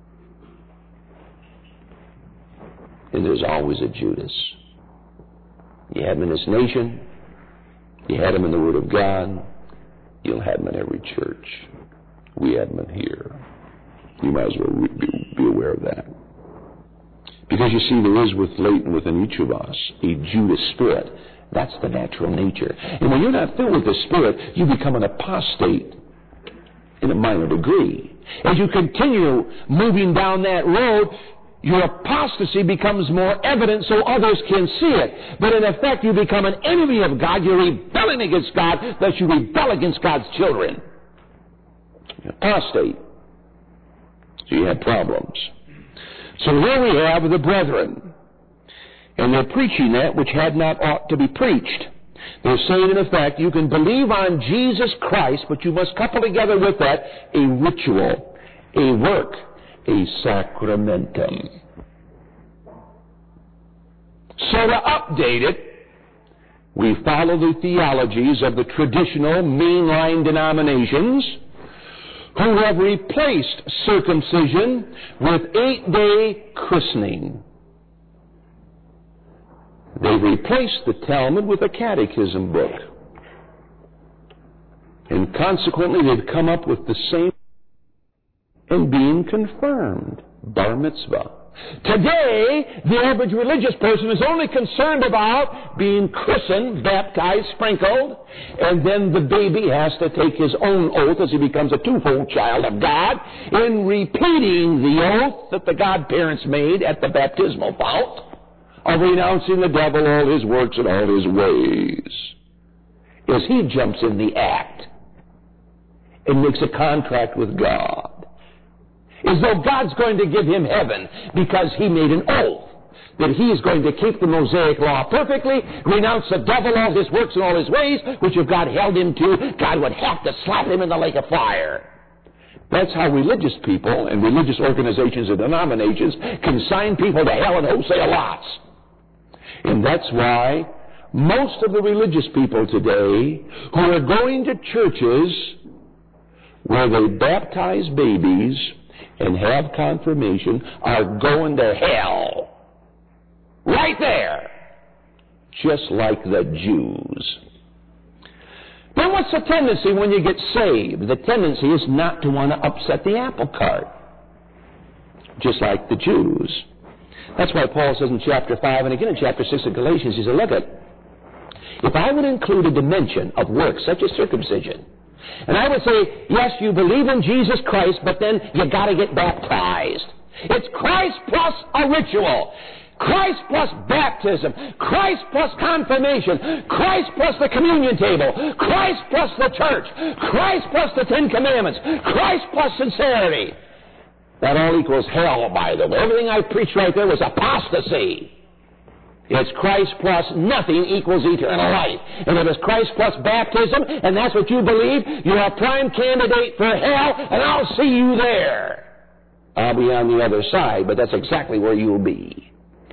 And there's always a Judas. You have him in this nation, you had him in the Word of God, you'll have him in every church. We have him in here. You might as well be aware of that. Because you see, there is latent within each of us a Judas spirit. That's the natural nature. And when you're not filled with the Spirit, you become an apostate in a minor degree. As you continue moving down that road, your apostasy becomes more evident so others can see it. But in effect, you become an enemy of God. You're rebelling against God, thus you rebel against God's children. You're apostate. So you have problems. So here we have the brethren, and they're preaching that which had not ought to be preached. They're saying, in effect, you can believe on Jesus Christ, but you must couple together with that a ritual, a work, a sacramentum. So to update it, we follow the theologies of the traditional mainline denominations, who have replaced circumcision with 8-day christening. They've replaced the Talmud with a catechism book. And consequently, they've come up with the same and being confirmed, bar mitzvah. Today, the average religious person is only concerned about being christened, baptized, sprinkled, and then the baby has to take his own oath as he becomes a twofold child of God in repeating the oath that the godparents made at the baptismal fount of renouncing the devil, all his works, and all his ways. As he jumps in the act and makes a contract with God, as though God's going to give him heaven because he made an oath that he is going to keep the Mosaic law perfectly, renounce the devil, all his works and all his ways, which if God held him to, God would have to slap him in the lake of fire. That's how religious people and religious organizations and denominations consign people to hell and wholesale lots. And that's why most of the religious people today who are going to churches where they baptize babies and have confirmation are going to hell. Right there. Just like the Jews. Then what's the tendency when you get saved? The tendency is not to want to upset the apple cart. Just like the Jews. That's why Paul says in chapter 5 and again in chapter 6 of Galatians, he said, look it. If I would include a dimension of work, such as circumcision, and I would say, yes, you believe in Jesus Christ, but then you got to get baptized. It's Christ plus a ritual. Christ plus baptism. Christ plus confirmation. Christ plus the communion table. Christ plus the church. Christ plus the Ten Commandments. Christ plus sincerity. That all equals hell, by the way. Everything I preached right there was apostasy. It's Christ plus nothing equals eternal life. And if it's Christ plus baptism, and that's what you believe, you're a prime candidate for hell, and I'll see you there. I'll be on the other side, but that's exactly where you'll be.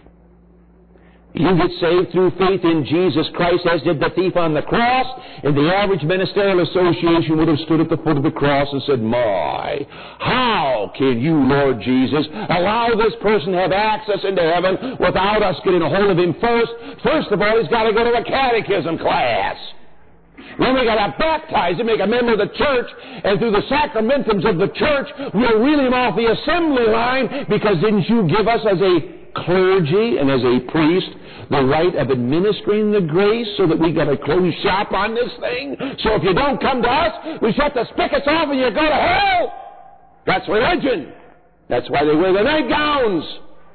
You get saved through faith in Jesus Christ, as did the thief on the cross, and the average ministerial association would have stood at the foot of the cross and said, my, how can you, Lord Jesus, allow this person to have access into heaven without us getting a hold of him first? First of all, he's got to go to a catechism class. Then we got to baptize him, make a member of the church, and through the sacramentums of the church, we'll reel him off the assembly line, because didn't you give us as a clergy and as a priest the right of administering the grace so that we got to close shop on this thing? So if you don't come to us, we shut the spigots off and you go to hell. That's religion. That's why they wear the nightgowns,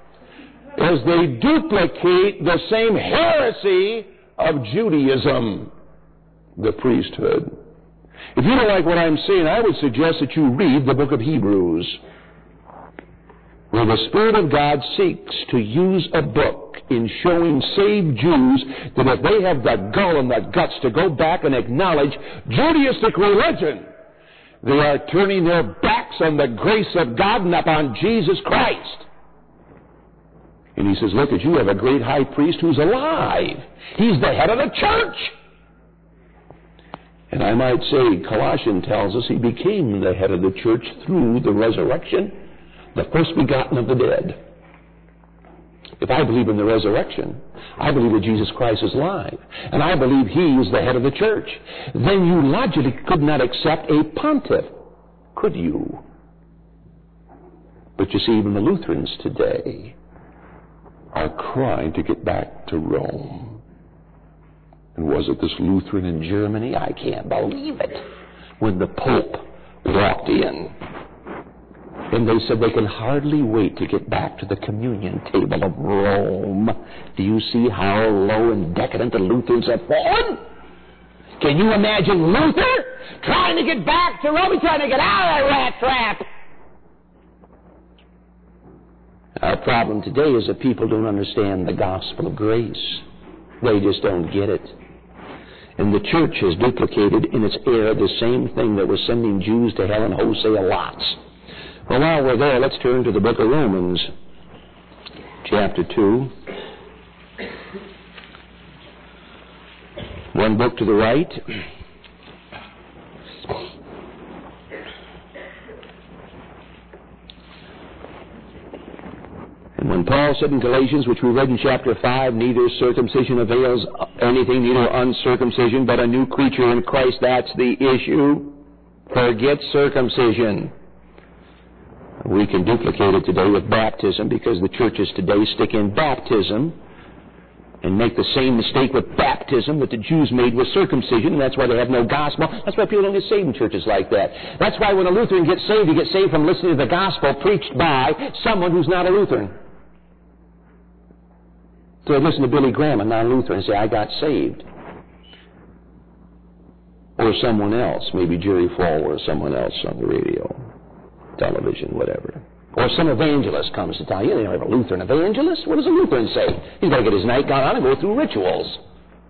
as they duplicate the same heresy of Judaism, the priesthood. If you don't like what I'm saying, I would suggest that you read the book of Hebrews, where the Spirit of God seeks to use a book in showing saved Jews that if they have the gall and the guts to go back and acknowledge Judaistic religion, they are turning their backs on the grace of God and upon Jesus Christ. And he says, look, you have a great high priest who's alive. He's the head of the church. And I might say, Colossians tells us he became the head of the church through the resurrection, the first begotten of the dead. If I believe in the resurrection, I believe that Jesus Christ is alive, and I believe he is the head of the church, then you logically could not accept a pontiff, could you? But you see, even the Lutherans today are crying to get back to Rome. And was it this Lutheran in Germany? I can't believe it. When the Pope walked in, and they said they can hardly wait to get back to the communion table of Rome. Do you see how low and decadent the Lutherans have fallen? Can you imagine Luther trying to get back to Rome? He's trying to get out of that rat trap. Our problem today is that people don't understand the gospel of grace. They just don't get it. And the church has duplicated in its era the same thing that was sending Jews to hell in wholesale lots. Well, while we're there, let's turn to the book of Romans, chapter 2. One book to the right. And when Paul said in Galatians, which we read in chapter 5, neither circumcision avails anything, neither uncircumcision, but a new creature in Christ, that's the issue. Forget circumcision. We can duplicate it today with baptism, because the churches today stick in baptism and make the same mistake with baptism that the Jews made with circumcision, and that's why they have no gospel. That's why people don't get saved in churches like that. That's why when a Lutheran gets saved, he gets saved from listening to the gospel preached by someone who's not a Lutheran. So they listen to Billy Graham, a non-Lutheran, and say, I got saved. Or someone else, maybe Jerry Falwell or someone else on the radio, television, whatever. Or some evangelist comes to tell you, they don't have a Lutheran evangelist. What does a Lutheran say? He's got to get his nightgown on and go through rituals.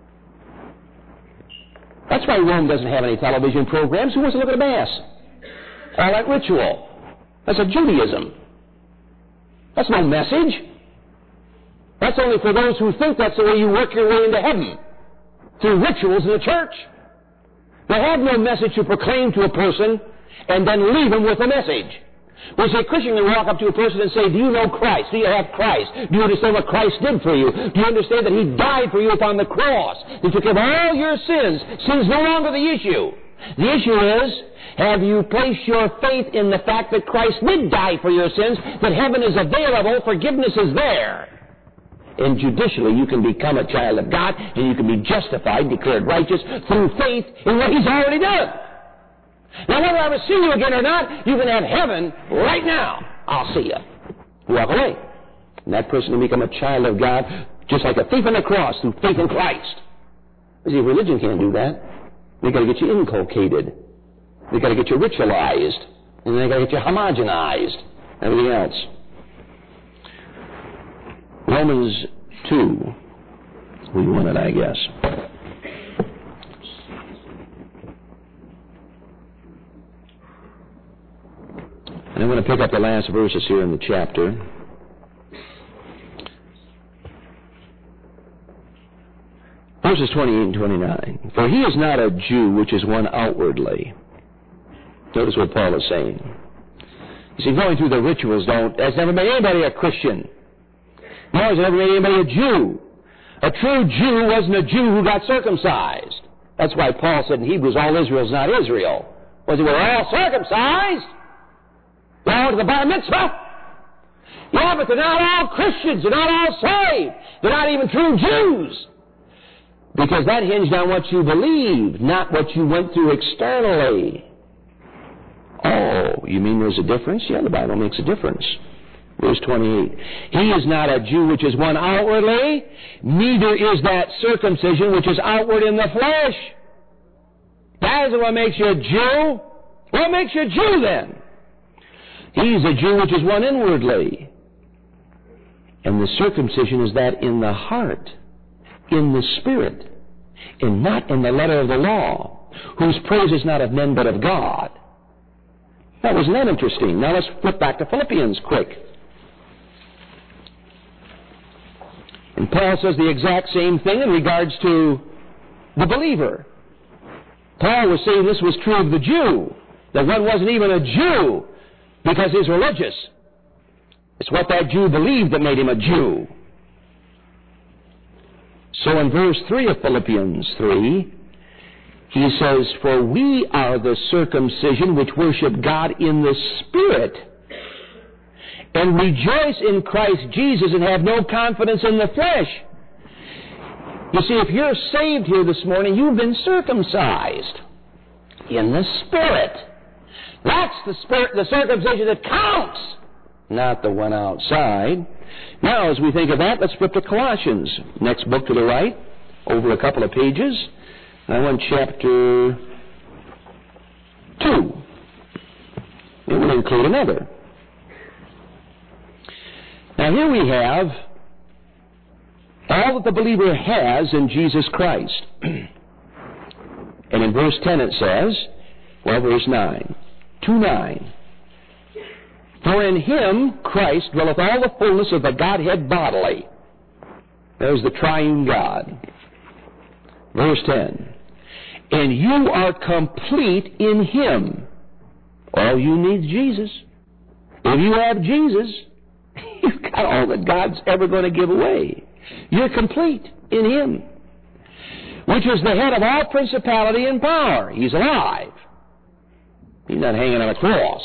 That's why Rome doesn't have any television programs. Who wants to look at a Mass? All that ritual. That's a Judaism. That's no message. That's only for those who think that's the way you work your way into heaven, through rituals in the church. They have no message to proclaim to a person and then leave him with a message. We say, Christian can walk up to a person and say, do you know Christ? Do you have Christ? Do you understand what Christ did for you? Do you understand that he died for you upon the cross? That you forgive all your sins. Sin's no longer the issue. The issue is, have you placed your faith in the fact that Christ did die for your sins, that heaven is available, forgiveness is there? And judicially, you can become a child of God, and you can be justified, declared righteous, through faith in what He's already done. Now, whether I ever see you again or not, you can have heaven right now. I'll see you. Walk away. And that person can become a child of God, just like a thief on the cross, through faith in Christ. You see, religion can't do that. They've got to get you inculcated. They've got to get you ritualized. And they've got to get you homogenized. Everything else. Romans 2. We want it, I guess. And I'm going to pick up the last verses here in the chapter. Verses 28 and 29. For he is not a Jew, which is one outwardly. Notice what Paul is saying. You see, going through the rituals has never made anybody a Christian. Nor has it ever made anybody a Jew. A true Jew wasn't a Jew who got circumcised. That's why Paul said in Hebrews, all Israel is not Israel. Was it, we're all circumcised? They're all to the bar mitzvah? Yeah, but they're not all Christians. They're not all saved. They're not even true Jews. Because that hinged on what you believed, not what you went through externally. Oh, you mean there's a difference? Yeah, the Bible makes a difference. Verse 28. He is not a Jew which is one outwardly, neither is that circumcision which is outward in the flesh. That isn't what makes you a Jew. What makes you a Jew then? He's a Jew which is one inwardly. And the circumcision is that in the heart, in the spirit, and not in the letter of the law, whose praise is not of men but of God. Now, wasn't that interesting? Now let's flip back to Philippians quick. And Paul says the exact same thing in regards to the believer. Paul was saying this was true of the Jew, that one wasn't even a Jew because he's religious. It's what that Jew believed that made him a Jew. So in verse 3 of Philippians 3, he says, for we are the circumcision which worship God in the Spirit, and rejoice in Christ Jesus and have no confidence in the flesh. You see, if you're saved here this morning, you've been circumcised in the Spirit. That's the Spirit, the circumcision that counts, not the one outside. Now, as we think of that, let's flip to Colossians. Next book to the right, over a couple of pages. I want chapter 2. It will include another. Now, here we have all that the believer has in Jesus Christ. And in verse 10 it says, well, verse 9, 2:9. For in him, Christ, dwelleth all the fullness of the Godhead bodily. There's the triune God. Verse 10. And you are complete in him. All you need is Jesus. If you have Jesus, you've got all that God's ever going to give away. You're complete in him, which is the head of all principality and power. He's alive. He's not hanging on a cross.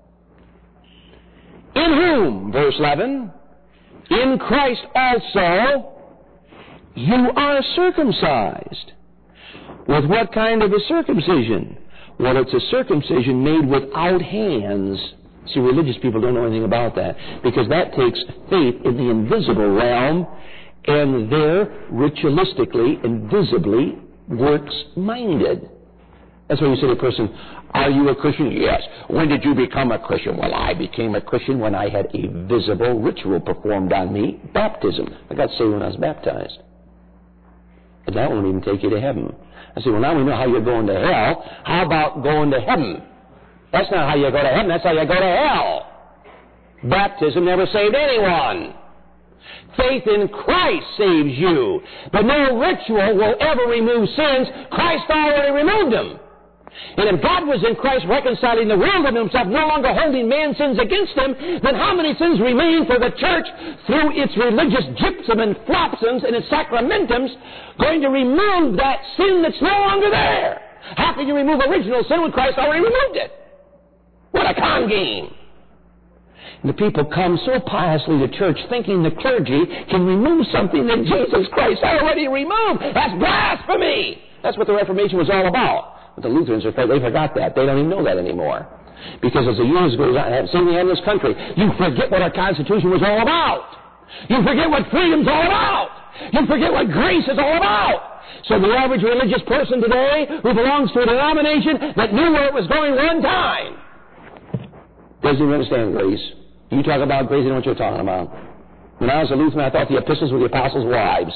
In whom, verse 11, in Christ also you are circumcised. With what kind of a circumcision? Well, it's a circumcision made without hands. See, religious people don't know anything about that, because that takes faith in the invisible realm, and they're ritualistically and visibly works-minded. That's why you say to a person, are you a Christian? Yes. When did you become a Christian? Well, I became a Christian when I had a visible ritual performed on me, baptism. I got saved when I was baptized. But that won't even take you to heaven. I say, well, now we know how you're going to hell. How about going to heaven? That's not how you go to heaven. That's how you go to hell. Baptism never saved anyone. Faith in Christ saves you. But no ritual will ever remove sins. Christ already removed them. And if God was in Christ reconciling the world to himself, no longer holding man's sins against him, then how many sins remain for the church through its religious gypsum and flopsums and its sacramentums going to remove that sin that's no longer there? How can you remove original sin when Christ already removed it? What a con game. And the people come so piously to church thinking the clergy can remove something that Jesus Christ already removed. That's blasphemy! That's what the Reformation was all about. But the Lutherans, they forgot that. They don't even know that anymore. Because as the years go on, same thing in this country, you forget what our Constitution was all about. You forget what freedom's all about. You forget what grace is all about. So the average religious person today who belongs to a denomination that knew where it was going one time doesn't even understand grace. You talk about grace, you know what you're talking about. When I was a Lutheran, I thought the epistles were the apostles' wives.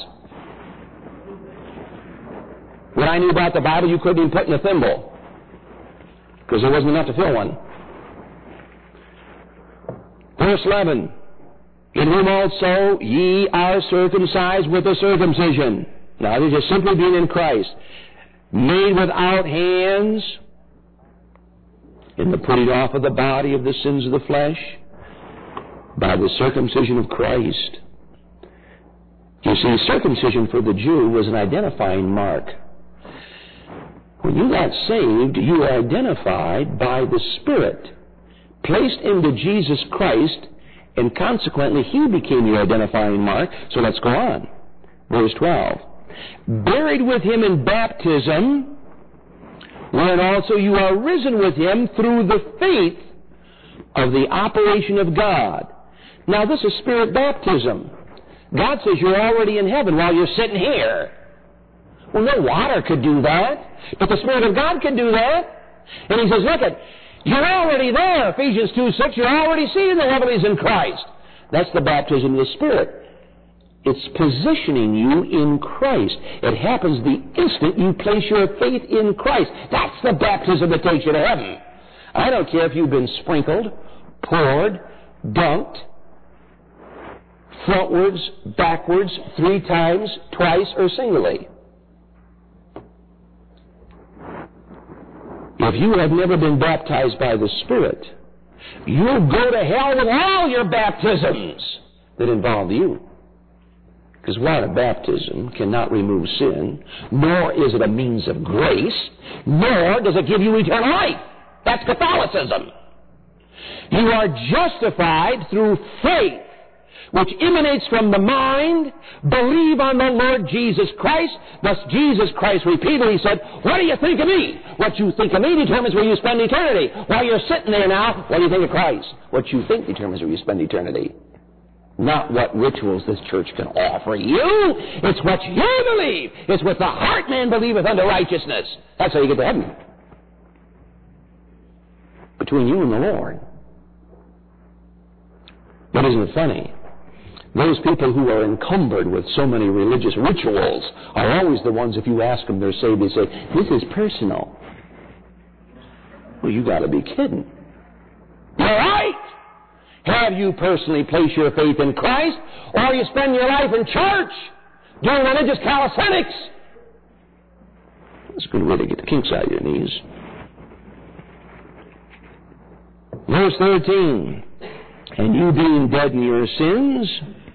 When I knew about the Bible, you couldn't even put in a thimble because there wasn't enough to fill one. Verse 11, in whom also ye are circumcised with a circumcision. Now, this is simply being in Christ, made without hands, in the putting off of the body of the sins of the flesh, by the circumcision of Christ. You see, circumcision for the Jew was an identifying mark. When you got saved, you were identified by the Spirit, placed into Jesus Christ, and consequently He became your identifying mark. So let's go on. Verse 12. Buried with Him in baptism, wherein also you are risen with Him through the faith of the operation of God. Now this is Spirit baptism. God says you're already in heaven while you're sitting here. Well, no water could do that, but the Spirit of God can do that. And He says, look at, you're already there. Ephesians 2:6, you're already seeing the heavenlies in Christ. That's the baptism of the Spirit. It's positioning you in Christ. It happens the instant you place your faith in Christ. That's the baptism that takes you to heaven. I don't care if you've been sprinkled, poured, dunked, frontwards, backwards, 3 times, twice, or singly. If you have never been baptized by the Spirit, you'll go to hell with all your baptisms that involve you. Because water baptism cannot remove sin, nor is it a means of grace, nor does it give you eternal life. That's Catholicism. You are justified through faith, which emanates from the mind. Believe on the Lord Jesus Christ. Thus Jesus Christ repeatedly said, what do you think of me? What you think of me determines where you spend eternity. While you're sitting there now, what do you think of Christ? What you think determines where you spend eternity. Not what rituals this church can offer you. It's what you believe. It's what the heart man believeth unto righteousness. That's how you get to heaven. Between you and the Lord. But isn't it funny? Those people who are encumbered with so many religious rituals are always the ones, if you ask them they're saved, they say, this is personal. Well, you got to be kidding. You're right. Have you personally placed your faith in Christ, or you spend your life in church doing religious calisthenics? It's a good way to get the kinks out of your knees. Verse 13. And you being dead in your sins,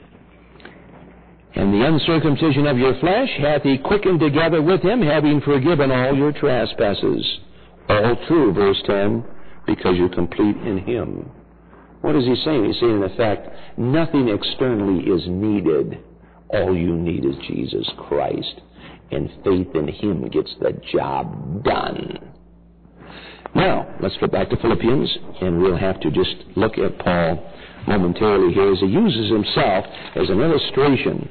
and the uncircumcision of your flesh, hath He quickened together with Him, having forgiven all your trespasses. All true, verse 10, because you're complete in Him. What is He saying? He's saying, in effect, nothing externally is needed. All you need is Jesus Christ, and faith in Him gets the job done. Now, let's get back to Philippians, and we'll have to just look at Paul momentarily here as he uses himself as an illustration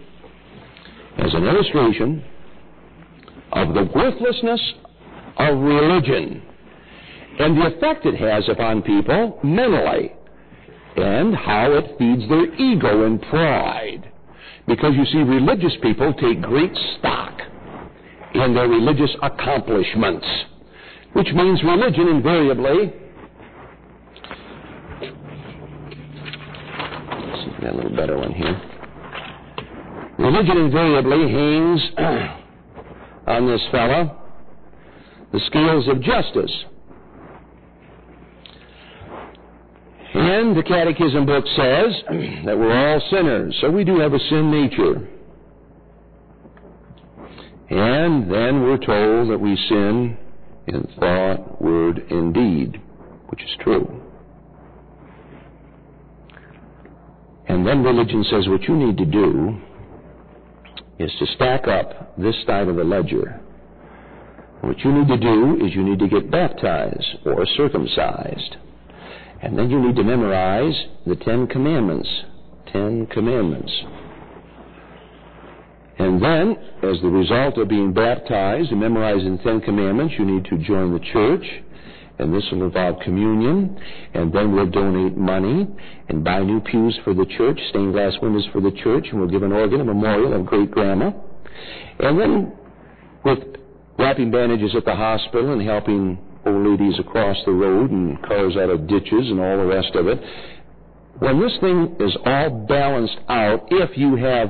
of the worthlessness of religion and the effect it has upon people mentally and how it feeds their ego and pride. Because you see, religious people take great stock in their religious accomplishments, which means religion invariably, let's see if we got a little better one here. Religion invariably hangs on this fella the scales of justice. And the Catechism book says that we're all sinners, so we do have a sin nature. And then we're told that we sin in thought, word, and deed, which is true. And then religion says what you need to do is to stack up this side of the ledger. What you need to do is you need to get baptized or circumcised. And then you need to memorize the 10 Commandments. 10 Commandments. And then, as the result of being baptized and memorizing the 10 Commandments, you need to join the church. And this will involve communion. And then we'll donate money and buy new pews for the church, stained glass windows for the church, and we'll give an organ, a memorial of great-grandma. And then, with wrapping bandages at the hospital and helping old ladies across the road and cars out of ditches and all the rest of it, when this thing is all balanced out, if you have,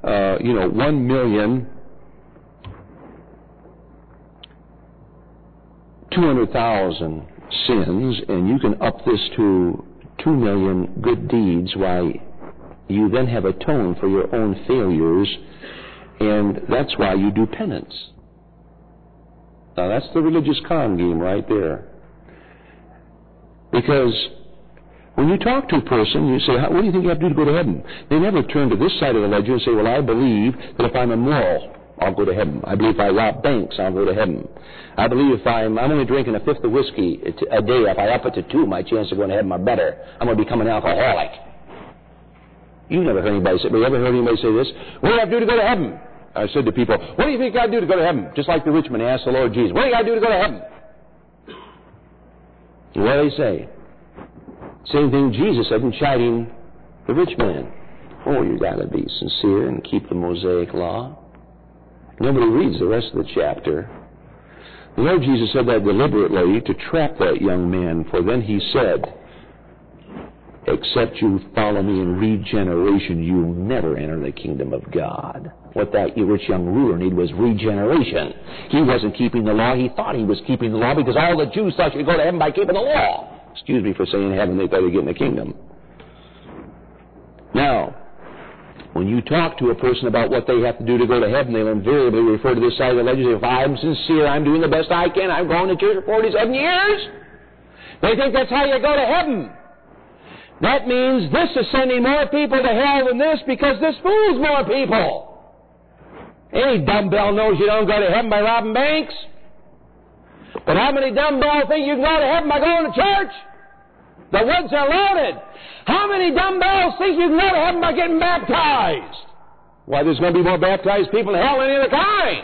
1,200,000 sins, and you can up this to 2 million good deeds, why, you then have atoned for your own failures, and that's why you do penance. Now, that's the religious con game right there. Because when you talk to a person, you say, what do you think you have to do to go to heaven? They never turn to this side of the ledger and say, well, I believe that if I'm immoral, I'll go to heaven. I believe if I rob banks, I'll go to heaven. I believe if I'm only drinking a fifth of whiskey a day, if I up it to 2, my chances of going to heaven are better. I'm going to become an alcoholic. You've never heard anybody say, but you ever heard anybody say this? What do you have to do to go to heaven? I said to people, what do you think you got to do to go to heaven? Just like the rich man asked the Lord Jesus, what do you got to do to go to heaven? And what do they say? Same thing Jesus said in chiding the rich man. Oh, you got to be sincere and keep the Mosaic law. Nobody reads the rest of the chapter. The Lord Jesus said that deliberately to trap that young man, for then he said, except you follow me in regeneration, you'll never enter the kingdom of God. What that rich young ruler needed was regeneration. He wasn't keeping the law. He thought he was keeping the law because all the Jews thought you could go to heaven by keeping the law. Excuse me for saying heaven, they better get in the kingdom. Now, when you talk to a person about what they have to do to go to heaven, they'll invariably refer to this side of the ledger. If I'm sincere, I'm doing the best I can, I'm going to church for 47 years. They think that's how you go to heaven. That means this is sending more people to hell than this because this fools more people. Any dumbbell knows you don't go to heaven by robbing banks. But how many dumbbells think you can go to heaven by going to church? The woods are loaded. How many dumbbells think you can go to heaven by getting baptized? Why, there's going to be more baptized people in hell than any other kind.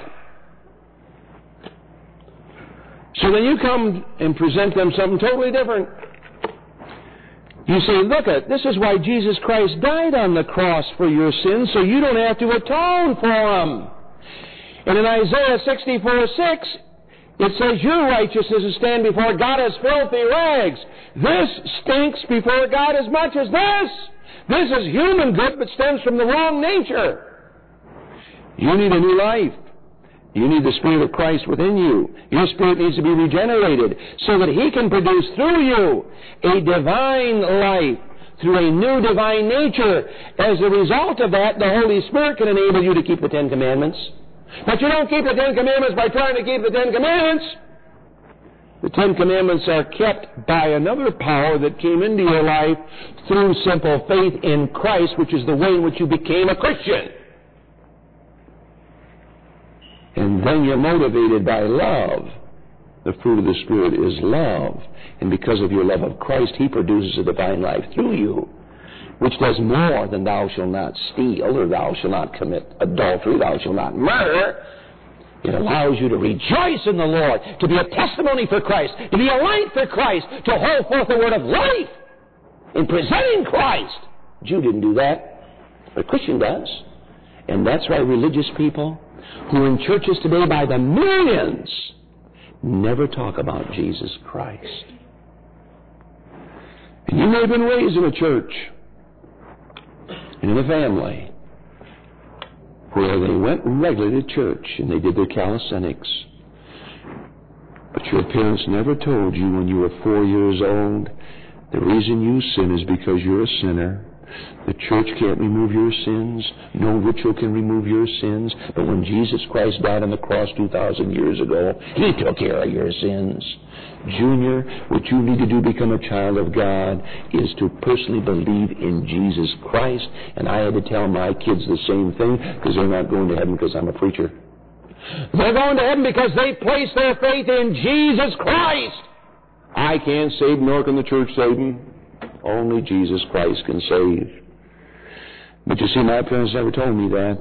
So then you come and present them something totally different. You say, look, this is why Jesus Christ died on the cross for your sins, so you don't have to atone for them. And in Isaiah 64:6, it says, your righteousness stand before God as filthy rags. This stinks before God as much as this. This is human good, but stems from the wrong nature. You need a new life. You need the Spirit of Christ within you. Your spirit needs to be regenerated so that He can produce through you a divine life, through a new divine nature. As a result of that, the Holy Spirit can enable you to keep the 10 Commandments. But you don't keep the 10 Commandments by trying to keep the 10 Commandments. The 10 Commandments are kept by another power that came into your life through simple faith in Christ, which is the way in which you became a Christian. And then you're motivated by love. The fruit of the Spirit is love. And because of your love of Christ, He produces a divine life through you, which does more than thou shalt not steal, or thou shalt not commit adultery, thou shalt not murder. It allows you to rejoice in the Lord, to be a testimony for Christ, to be a light for Christ, to hold forth the word of life in presenting Christ. Jew didn't do that, but a Christian does. And that's why religious people who are in churches today by the millions never talk about Jesus Christ. And you may have been raised in a church and in a family where they went regularly to church and they did their calisthenics. But your parents never told you when you were 4 years old, the reason you sin is because you're a sinner. The church can't remove your sins. No ritual can remove your sins. But when Jesus Christ died on the cross 2,000 years ago, He took care of your sins. Junior, what you need to do to become a child of God is to personally believe in Jesus Christ. And I had to tell my kids the same thing, because they're not going to heaven because I'm a preacher. They're going to heaven because they place their faith in Jesus Christ. I can't save, nor can the church save them. Only Jesus Christ can save. But you see, my parents never told me that.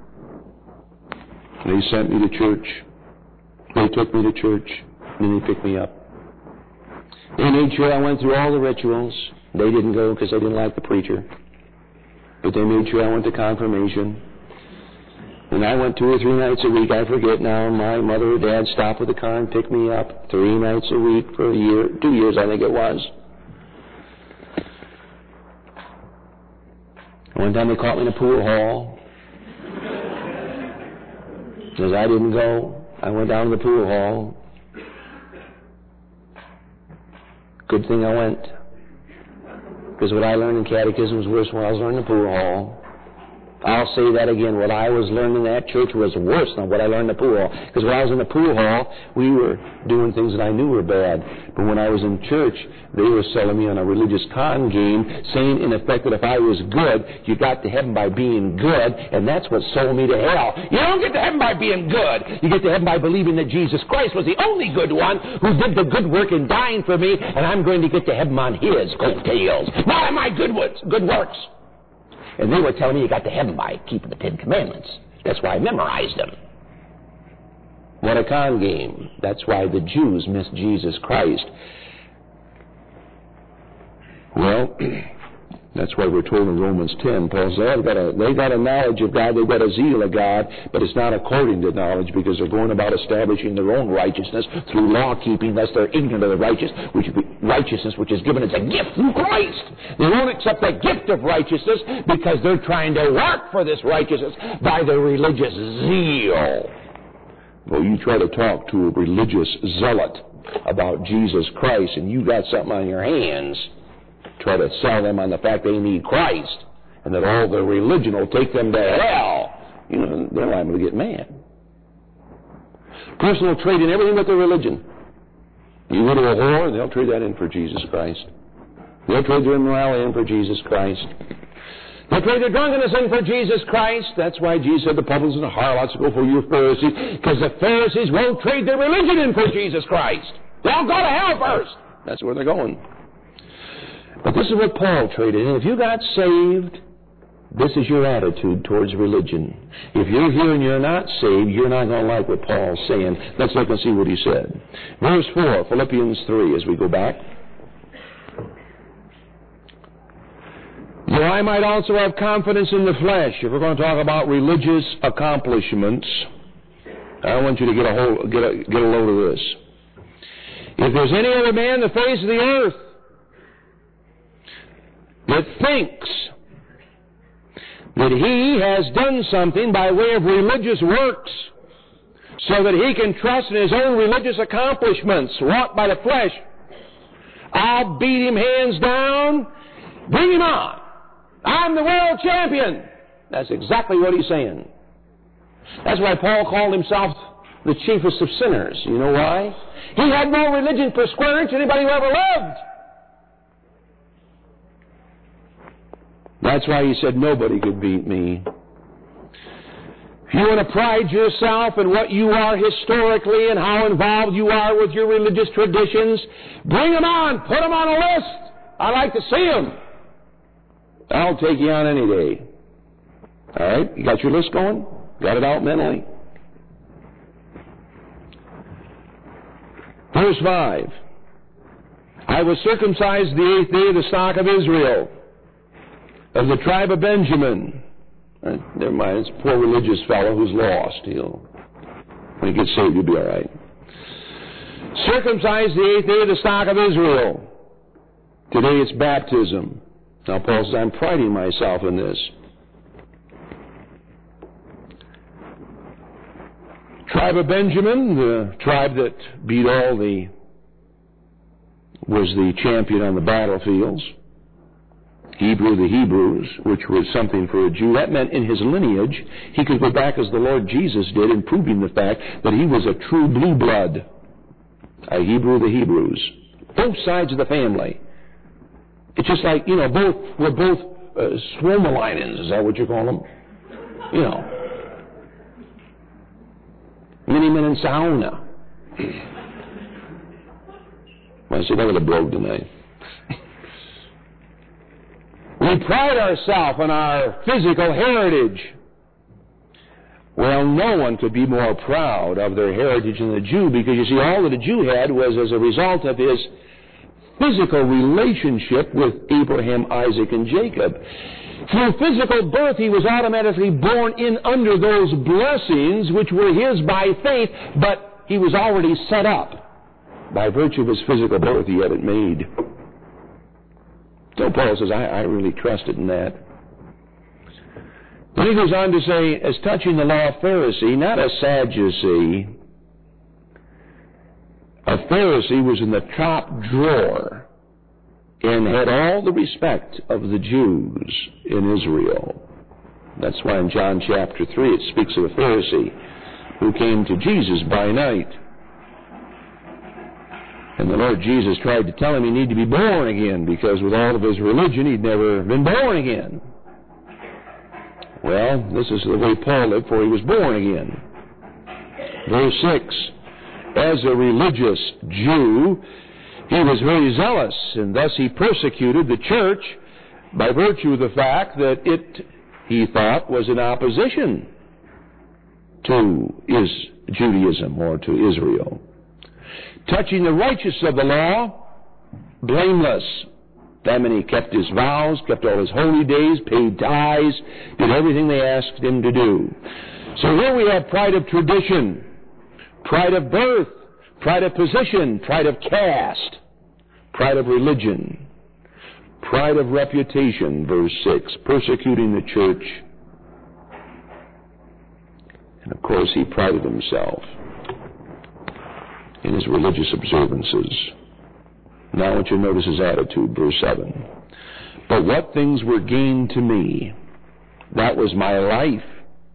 They sent me to church. They took me to church. And then they picked me up. They made sure I went through all the rituals. They didn't go because they didn't like the preacher. But they made sure I went to confirmation. And I went 2 or 3 nights a week. I forget now. My mother or dad stopped with the car and picked me up 3 nights a week for a year, 2 years I think it was. One time they caught me in a pool hall. Because I didn't go, I went down to the pool hall. Good thing I went. Because what I learned in catechism was worse than what I was learning in the pool hall. I'll say that again. What I was learning in that church was worse than what I learned in the pool hall. Because when I was in the pool hall, we were doing things that I knew were bad. But when I was in church, they were selling me on a religious con game, saying in effect that if I was good, you got to heaven by being good, and that's what sold me to hell. You don't get to heaven by being good. You get to heaven by believing that Jesus Christ was the only good one who did the good work in dying for me, and I'm going to get to heaven on His coattails, not on my good works. And they were telling me you got to heaven by keeping the 10 Commandments. That's why I memorized them. What a con game. That's why the Jews missed Jesus Christ. Well, that's why we're told in Romans 10, Paul said, they got a knowledge of God, they've got a zeal of God, but it's not according to knowledge, because they're going about establishing their own righteousness through law-keeping, lest they're ignorant of the righteousness which is given as a gift through Christ. They won't accept the gift of righteousness because they're trying to work for this righteousness by their religious zeal. Well, you try to talk to a religious zealot about Jesus Christ and you got something on your hands, try to sell them on the fact they need Christ and that all their religion will take them to hell, they're liable to get mad. Person will trade in everything but their religion. You go to a whore, and they'll trade that in for Jesus Christ. They'll trade their immorality in for Jesus Christ. They'll trade their drunkenness in for Jesus Christ. That's why Jesus said the publicans and the harlots go for you Pharisees, because the Pharisees won't trade their religion in for Jesus Christ. They'll go to hell first. That's where they're going. But this is what Paul traded in. If you got saved, this is your attitude towards religion. If you're here and you're not saved, you're not going to like what Paul's saying. Let's look and see what he said. Verse 4, Philippians 3, as we go back. Though I might also have confidence in the flesh. If we're going to talk about religious accomplishments, I want you to get a load of this. If there's any other man on the face of the earth that thinks that he has done something by way of religious works so that he can trust in his own religious accomplishments, wrought by the flesh, I'll beat him hands down, bring him on. I'm the world champion. That's exactly what he's saying. That's why Paul called himself the chiefest of sinners. You know why? He had more religion per square inch than anybody who ever lived. That's why he said nobody could beat me. If you want to pride yourself in what you are historically and how involved you are with your religious traditions, bring them on. Put them on a list. I'd like to see them. I'll take you on any day. All right? You got your list going? Got it out mentally? Verse 5. I was circumcised the 8th day of the stock of Israel, of the tribe of Benjamin. Never mind, it's a poor religious fellow who's lost. When he gets saved, he'll be all right. Circumcised the 8th day of the stock of Israel. Today it's baptism. Now Paul says, I'm priding myself in this. Tribe of Benjamin, the tribe that was the champion on the battlefields. Hebrew the Hebrews, which was something for a Jew. That meant in his lineage, he could go back as the Lord Jesus did in proving the fact that he was a true blue blood. A Hebrew the Hebrews. Both sides of the family. It's just like, we're both Swomalinens, is that what you call them? Miniman and Sauna. I said, over the brogue tonight. We pride ourselves on our physical heritage. Well, no one could be more proud of their heritage than the Jew, because you see, all that a Jew had was as a result of his physical relationship with Abraham, Isaac, and Jacob. Through physical birth, he was automatically born in under those blessings which were his by faith, but he was already set up. By virtue of his physical birth, he had it made. So Paul says, I really trusted in that. Then he goes on to say, as touching the law of Pharisee, not a Sadducee. A Pharisee was in the top drawer and had all the respect of the Jews in Israel. That's why in John chapter 3 it speaks of a Pharisee who came to Jesus by night. And the Lord Jesus tried to tell him he needed to be born again, because with all of his religion he'd never been born again. Well, this is the way Paul lived, for he was born again. Verse 6, as a religious Jew, he was very zealous, and thus he persecuted the church by virtue of the fact that it, he thought, was in opposition to Judaism or to Israel. Touching the righteousness of the law, blameless. That meant he kept his vows, kept all his holy days, paid tithes, did everything they asked him to do. So here we have pride of tradition, pride of birth, pride of position, pride of caste, pride of religion, pride of reputation, verse 6, persecuting the church. And of course he prided himself in his religious observances. Now I want you to notice his attitude, verse 7. But what things were gained to me, that was my life.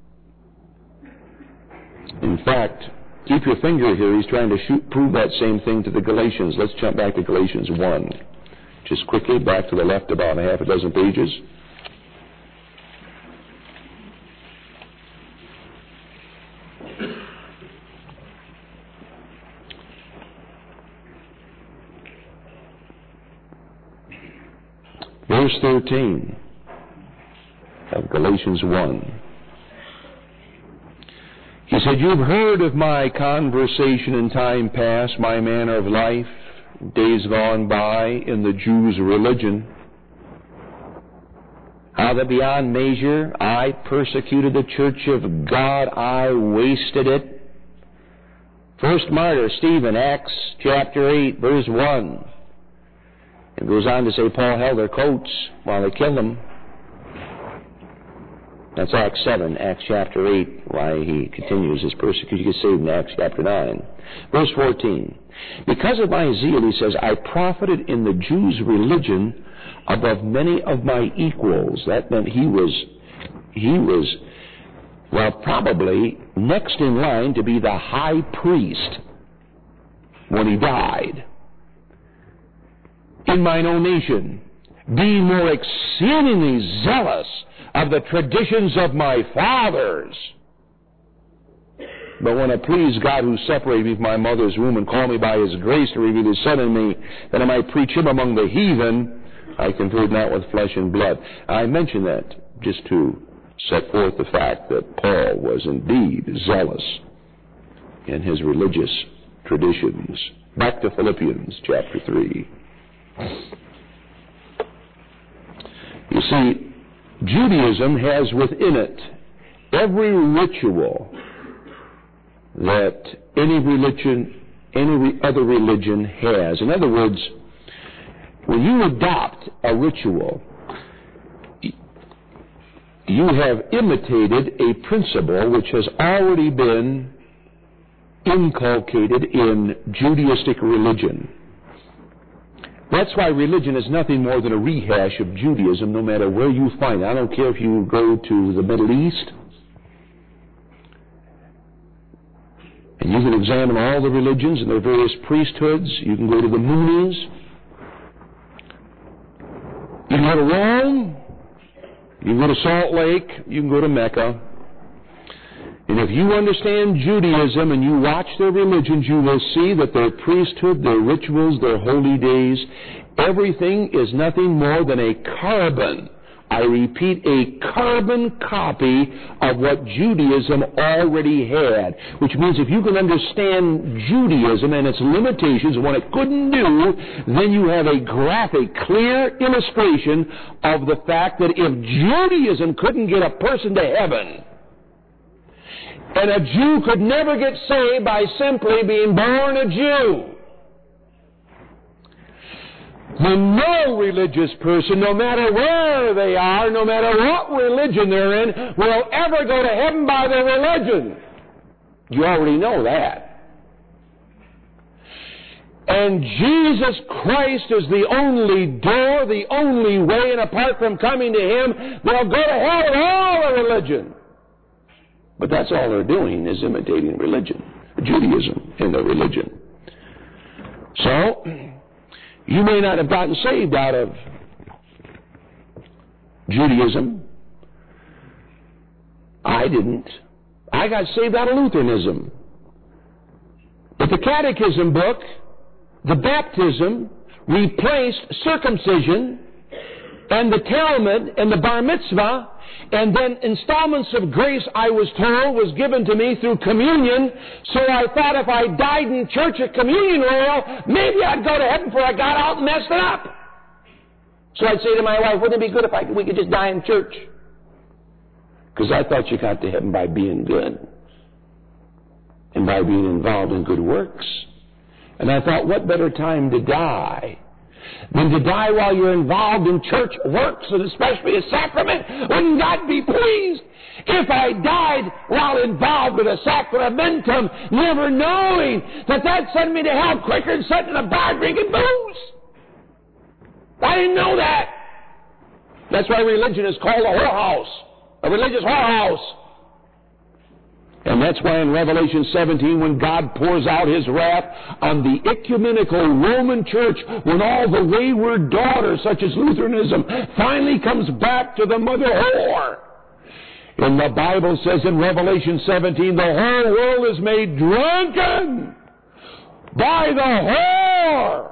In fact, keep your finger here. He's trying to prove that same thing to the Galatians. Let's jump back to Galatians 1. Just quickly, back to the left about a half a dozen pages. Verse 13 of Galatians 1. He said, you've heard of my conversation in time past, my manner of life, days gone by in the Jews' religion. How that beyond measure I persecuted the church of God, I wasted it. First martyr, Stephen, Acts chapter 8, verse 1. It goes on to say Paul held their coats while they killed them. That's Acts 7, Acts chapter 8, why he continues his persecution. He gets saved in Acts chapter 9. Verse 14. Because of my zeal, he says, I profited in the Jews' religion above many of my equals. That meant he was, well, probably next in line to be the high priest when he died. In mine own nation, being more exceedingly zealous of the traditions of my fathers. But when it pleased God who separated me from my mother's womb and called me by his grace to reveal his Son in me, that I might preach him among the heathen, I conferred not with flesh and blood. I mention that just to set forth the fact that Paul was indeed zealous in his religious traditions. Back to Philippians chapter 3. You see, Judaism has within it every ritual that any other religion has. In other words, when you adopt a ritual, you have imitated a principle which has already been inculcated in Judaistic religion. That's why religion is nothing more than a rehash of Judaism, no matter where you find it. I don't care if you go to the Middle East, and you can examine all the religions and their various priesthoods. You can go to the Moonies. You can go to Rome. You can go to Salt Lake. You can go to Mecca. And if you understand Judaism and you watch their religions, you will see that their priesthood, their rituals, their holy days, everything is nothing more than a carbon, I repeat, a carbon copy of what Judaism already had. Which means if you can understand Judaism and its limitations and what it couldn't do, then you have a graphic, clear illustration of the fact that if Judaism couldn't get a person to heaven, and a Jew could never get saved by simply being born a Jew, then no religious person, no matter where they are, no matter what religion they're in, will ever go to heaven by their religion. You already know that. And Jesus Christ is the only door, the only way, and apart from coming to Him, they'll go to hell with all the religion. But that's all they're doing, is imitating religion, Judaism and their religion. So, you may not have gotten saved out of Judaism. I didn't. I got saved out of Lutheranism. But the Catechism book, the baptism, replaced circumcision, and the Talmud, and the Bar Mitzvah, and then installments of grace, I was told, was given to me through communion. So I thought if I died in church at communion oil, maybe I'd go to heaven before I got out and messed it up. So I'd say to my wife, wouldn't it be good if we could just die in church? Because I thought you got to heaven by being good and by being involved in good works. And I thought, what better time to die than to die while you're involved in church works, and especially a sacrament? Wouldn't God be pleased if I died while involved in a sacramentum, never knowing that that'd send me to hell quicker than sitting in a bar drinking booze? I didn't know that. That's why religion is called a whorehouse, a religious whorehouse. And that's why in Revelation 17, when God pours out His wrath on the ecumenical Roman church, when all the wayward daughters, such as Lutheranism, finally comes back to the mother whore. And the Bible says in Revelation 17, the whole world is made drunken by the whore.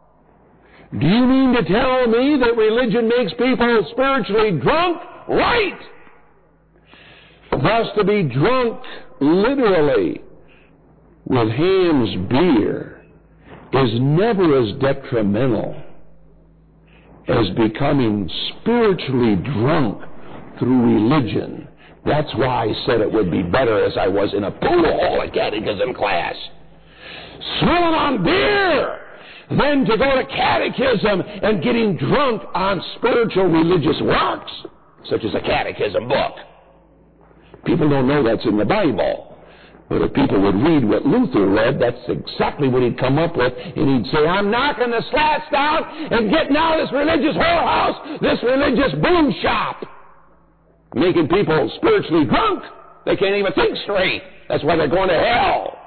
Do you mean to tell me that religion makes people spiritually drunk? Right! Thus, to be drunk literally with Ham's beer is never as detrimental as becoming spiritually drunk through religion. That's why I said it would be better as I was in a pool hall at catechism class, swilling on beer, than to go to catechism and getting drunk on spiritual religious works, such as a catechism book. People don't know that's in the Bible. But if people would read what Luther read, that's exactly what he'd come up with. And he'd say, I'm knocking the slats down and getting out of this religious whorehouse, this religious boom shop, making people spiritually drunk. They can't even think straight. That's why they're going to hell.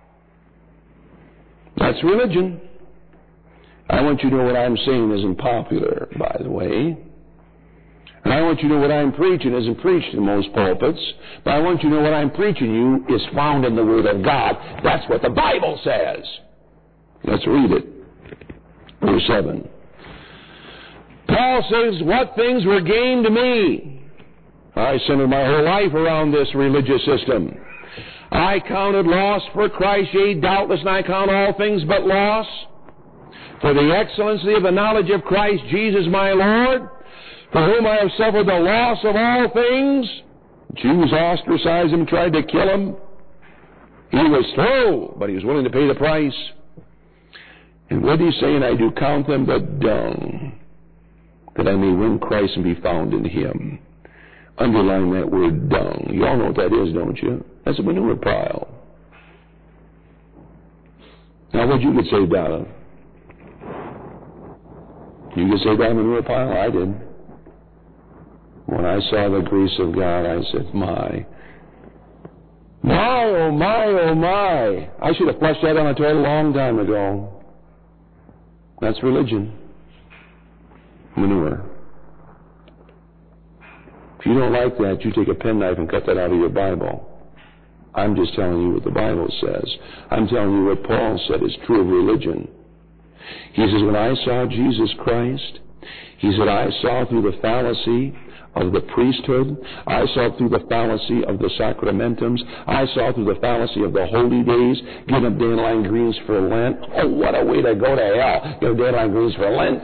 That's religion. I want you to know what I'm saying isn't popular, by the way. And I want you to know what I'm preaching isn't preached in most pulpits. But I want you to know what I'm preaching you is found in the Word of God. That's what the Bible says. Let's read it. Verse 7. Paul says, what things were gained to me? I centered my whole life around this religious system. I counted loss for Christ, yea, doubtless, and I count all things but loss, for the excellency of the knowledge of Christ Jesus my Lord, for whom I have suffered the loss of all things. Jews ostracized him, tried to kill him. He was slow, but he was willing to pay the price. And what he's saying, I do count them but dung, that I may win Christ and be found in Him. Underline that word dung. You all know what that is, don't you? That's a manure pile. Now, what'd you get saved out of? You get saved out of a manure pile? I did. When I saw the grace of God, I said, my, oh my, oh my. I should have flushed that down the toilet a long time ago. That's religion. Manure. If you don't like that, you take a penknife and cut that out of your Bible. I'm just telling you what the Bible says. I'm telling you what Paul said is true of religion. He says, when I saw Jesus Christ, he said, I saw through the fallacy of the priesthood. I saw through the fallacy of the sacramentums. I saw through the fallacy of the holy days. Give up dandelion greens for Lent. Oh, what a way to go to hell. Give up dandelion greens for Lent.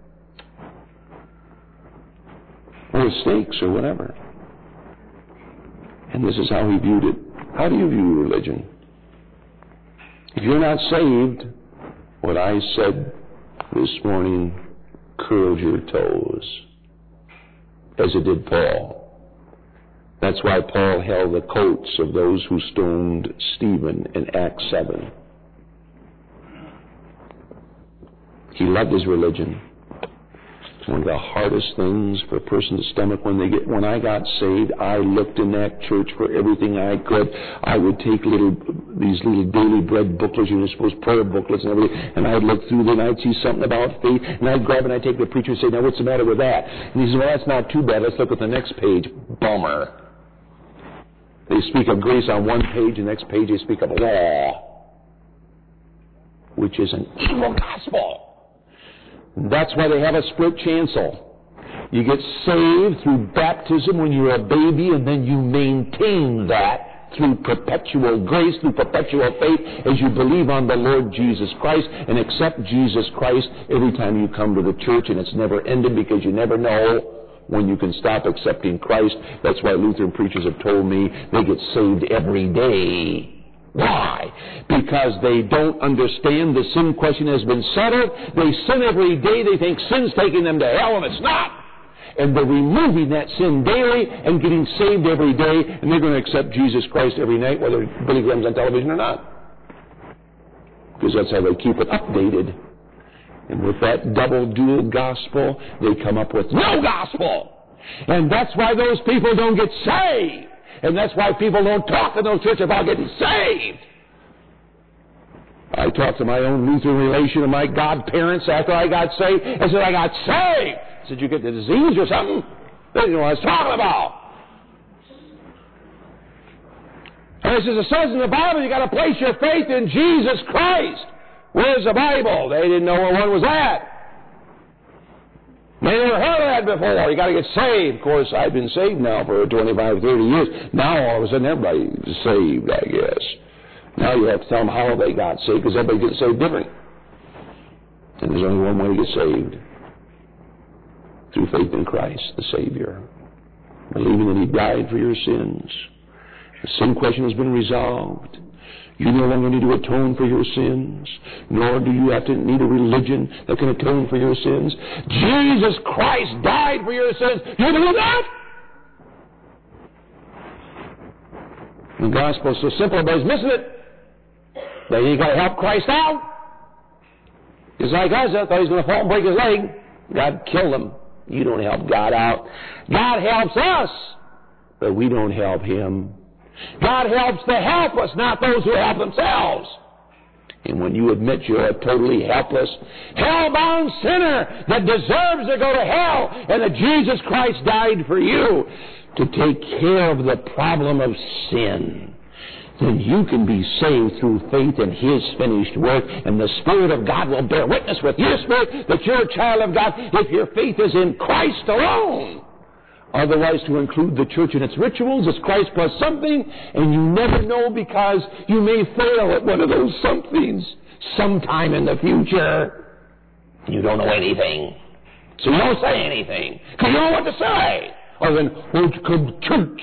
Or steaks or whatever. And this is how he viewed it. How do you view religion? If you're not saved, what I said this morning curls your toes, as it did Paul. That's why Paul held the coats of those who stoned Stephen in Acts 7. He loved his religion. It's one of the hardest things for a person to stomach when I got saved. I looked in that church for everything I could. I would take these little daily bread booklets, prayer booklets and everything, and I'd look through them and I'd see something about faith, and I'd grab it and I'd take the preacher and say, now what's the matter with that? And he says, well, that's not too bad. Let's look at the next page. Bummer. They speak of grace on one page, and the next page they speak of law, which is an evil gospel. That's why they have a split chancel. You get saved through baptism when you're a baby, and then you maintain that through perpetual grace, through perpetual faith, as you believe on the Lord Jesus Christ and accept Jesus Christ every time you come to the church, and it's never ended because you never know when you can stop accepting Christ. That's why Lutheran preachers have told me they get saved every day. Why? Because they don't understand the sin question has been settled. They sin every day. They think sin's taking them to hell, and it's not. And they're removing that sin daily and getting saved every day, and they're going to accept Jesus Christ every night, whether Billy Graham's on television or not. Because that's how they keep it updated. And with that double dual gospel, they come up with no gospel. And that's why those people don't get saved. And that's why people don't talk in those churches about getting saved. I talked to my own Lutheran relation and my godparents after I got saved. I said, I got saved. I said, you get the disease or something? They didn't know what I was talking about. And it says, it says in the Bible, you got to place your faith in Jesus Christ. Where's the Bible? They didn't know where one was at. They never heard of that before. You got to get saved. Of course, I've been saved now for 25, 30 years. Now, all of a sudden, everybody's saved, I guess. Now you have to tell them how they got saved, because everybody gets saved different. And there's only one way to get saved. Through faith in Christ, the Savior. Believing that He died for your sins. The sin question has been resolved. You no longer need to atone for your sins, nor do you have to need a religion that can atone for your sins. Jesus Christ died for your sins. You believe that? The gospel is so simple, everybody's missing it. They ain't got to help Christ out. Just like Uzzah thought he was going to fall and break his leg. God killed him. You don't help God out. God helps us, but we don't help Him. God helps the helpless, not those who help themselves. And when you admit you're a totally helpless, hell-bound sinner that deserves to go to hell, and that Jesus Christ died for you to take care of the problem of sin, then you can be saved through faith in His finished work, and the Spirit of God will bear witness with your spirit that you're a child of God if your faith is in Christ alone. Otherwise, to include the church in its rituals is Christ plus something, and you never know, because you may fail at one of those somethings sometime in the future. You don't know anything. So you don't say anything, because you don't know what to say. Other than, won't you come to church?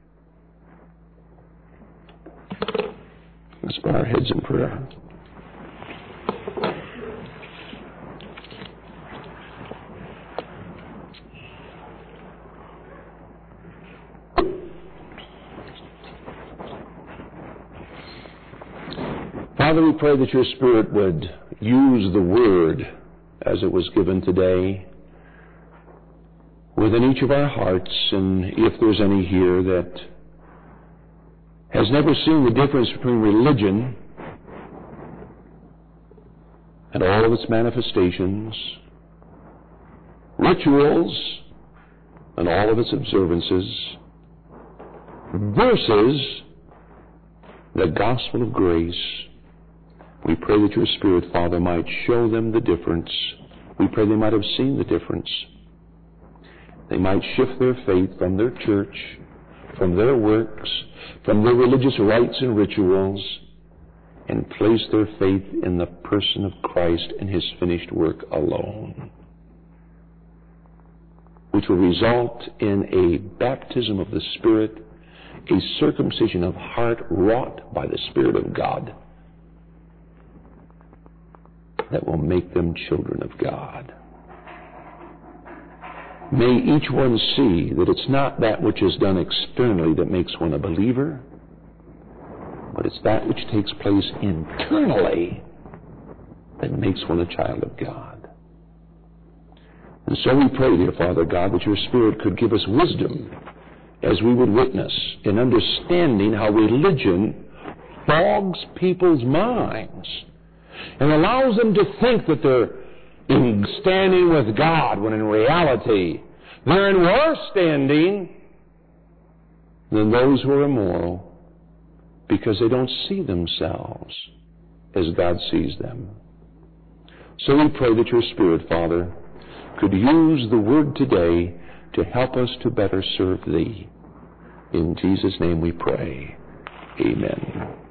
Let's bow our heads in prayer. Father, we pray that your Spirit would use the Word as it was given today within each of our hearts. And if there's any here that has never seen the difference between religion and all of its manifestations, rituals and all of its observances, versus the gospel of grace, we pray that your Spirit, Father, might show them the difference. We pray they might have seen the difference. They might shift their faith from their church, from their works, from their religious rites and rituals, and place their faith in the person of Christ and His finished work alone, which will result in a baptism of the Spirit, a circumcision of heart wrought by the Spirit of God, that will make them children of God. May each one see that it's not that which is done externally that makes one a believer, but it's that which takes place internally that makes one a child of God. And so we pray, dear Father God, that your Spirit could give us wisdom as we would witness in understanding how religion fogs people's minds and allows them to think that they're in standing with God, when in reality they're in worse standing than those who are immoral, because they don't see themselves as God sees them. So we pray that your Spirit, Father, could use the word today to help us to better serve Thee. In Jesus' name we pray. Amen.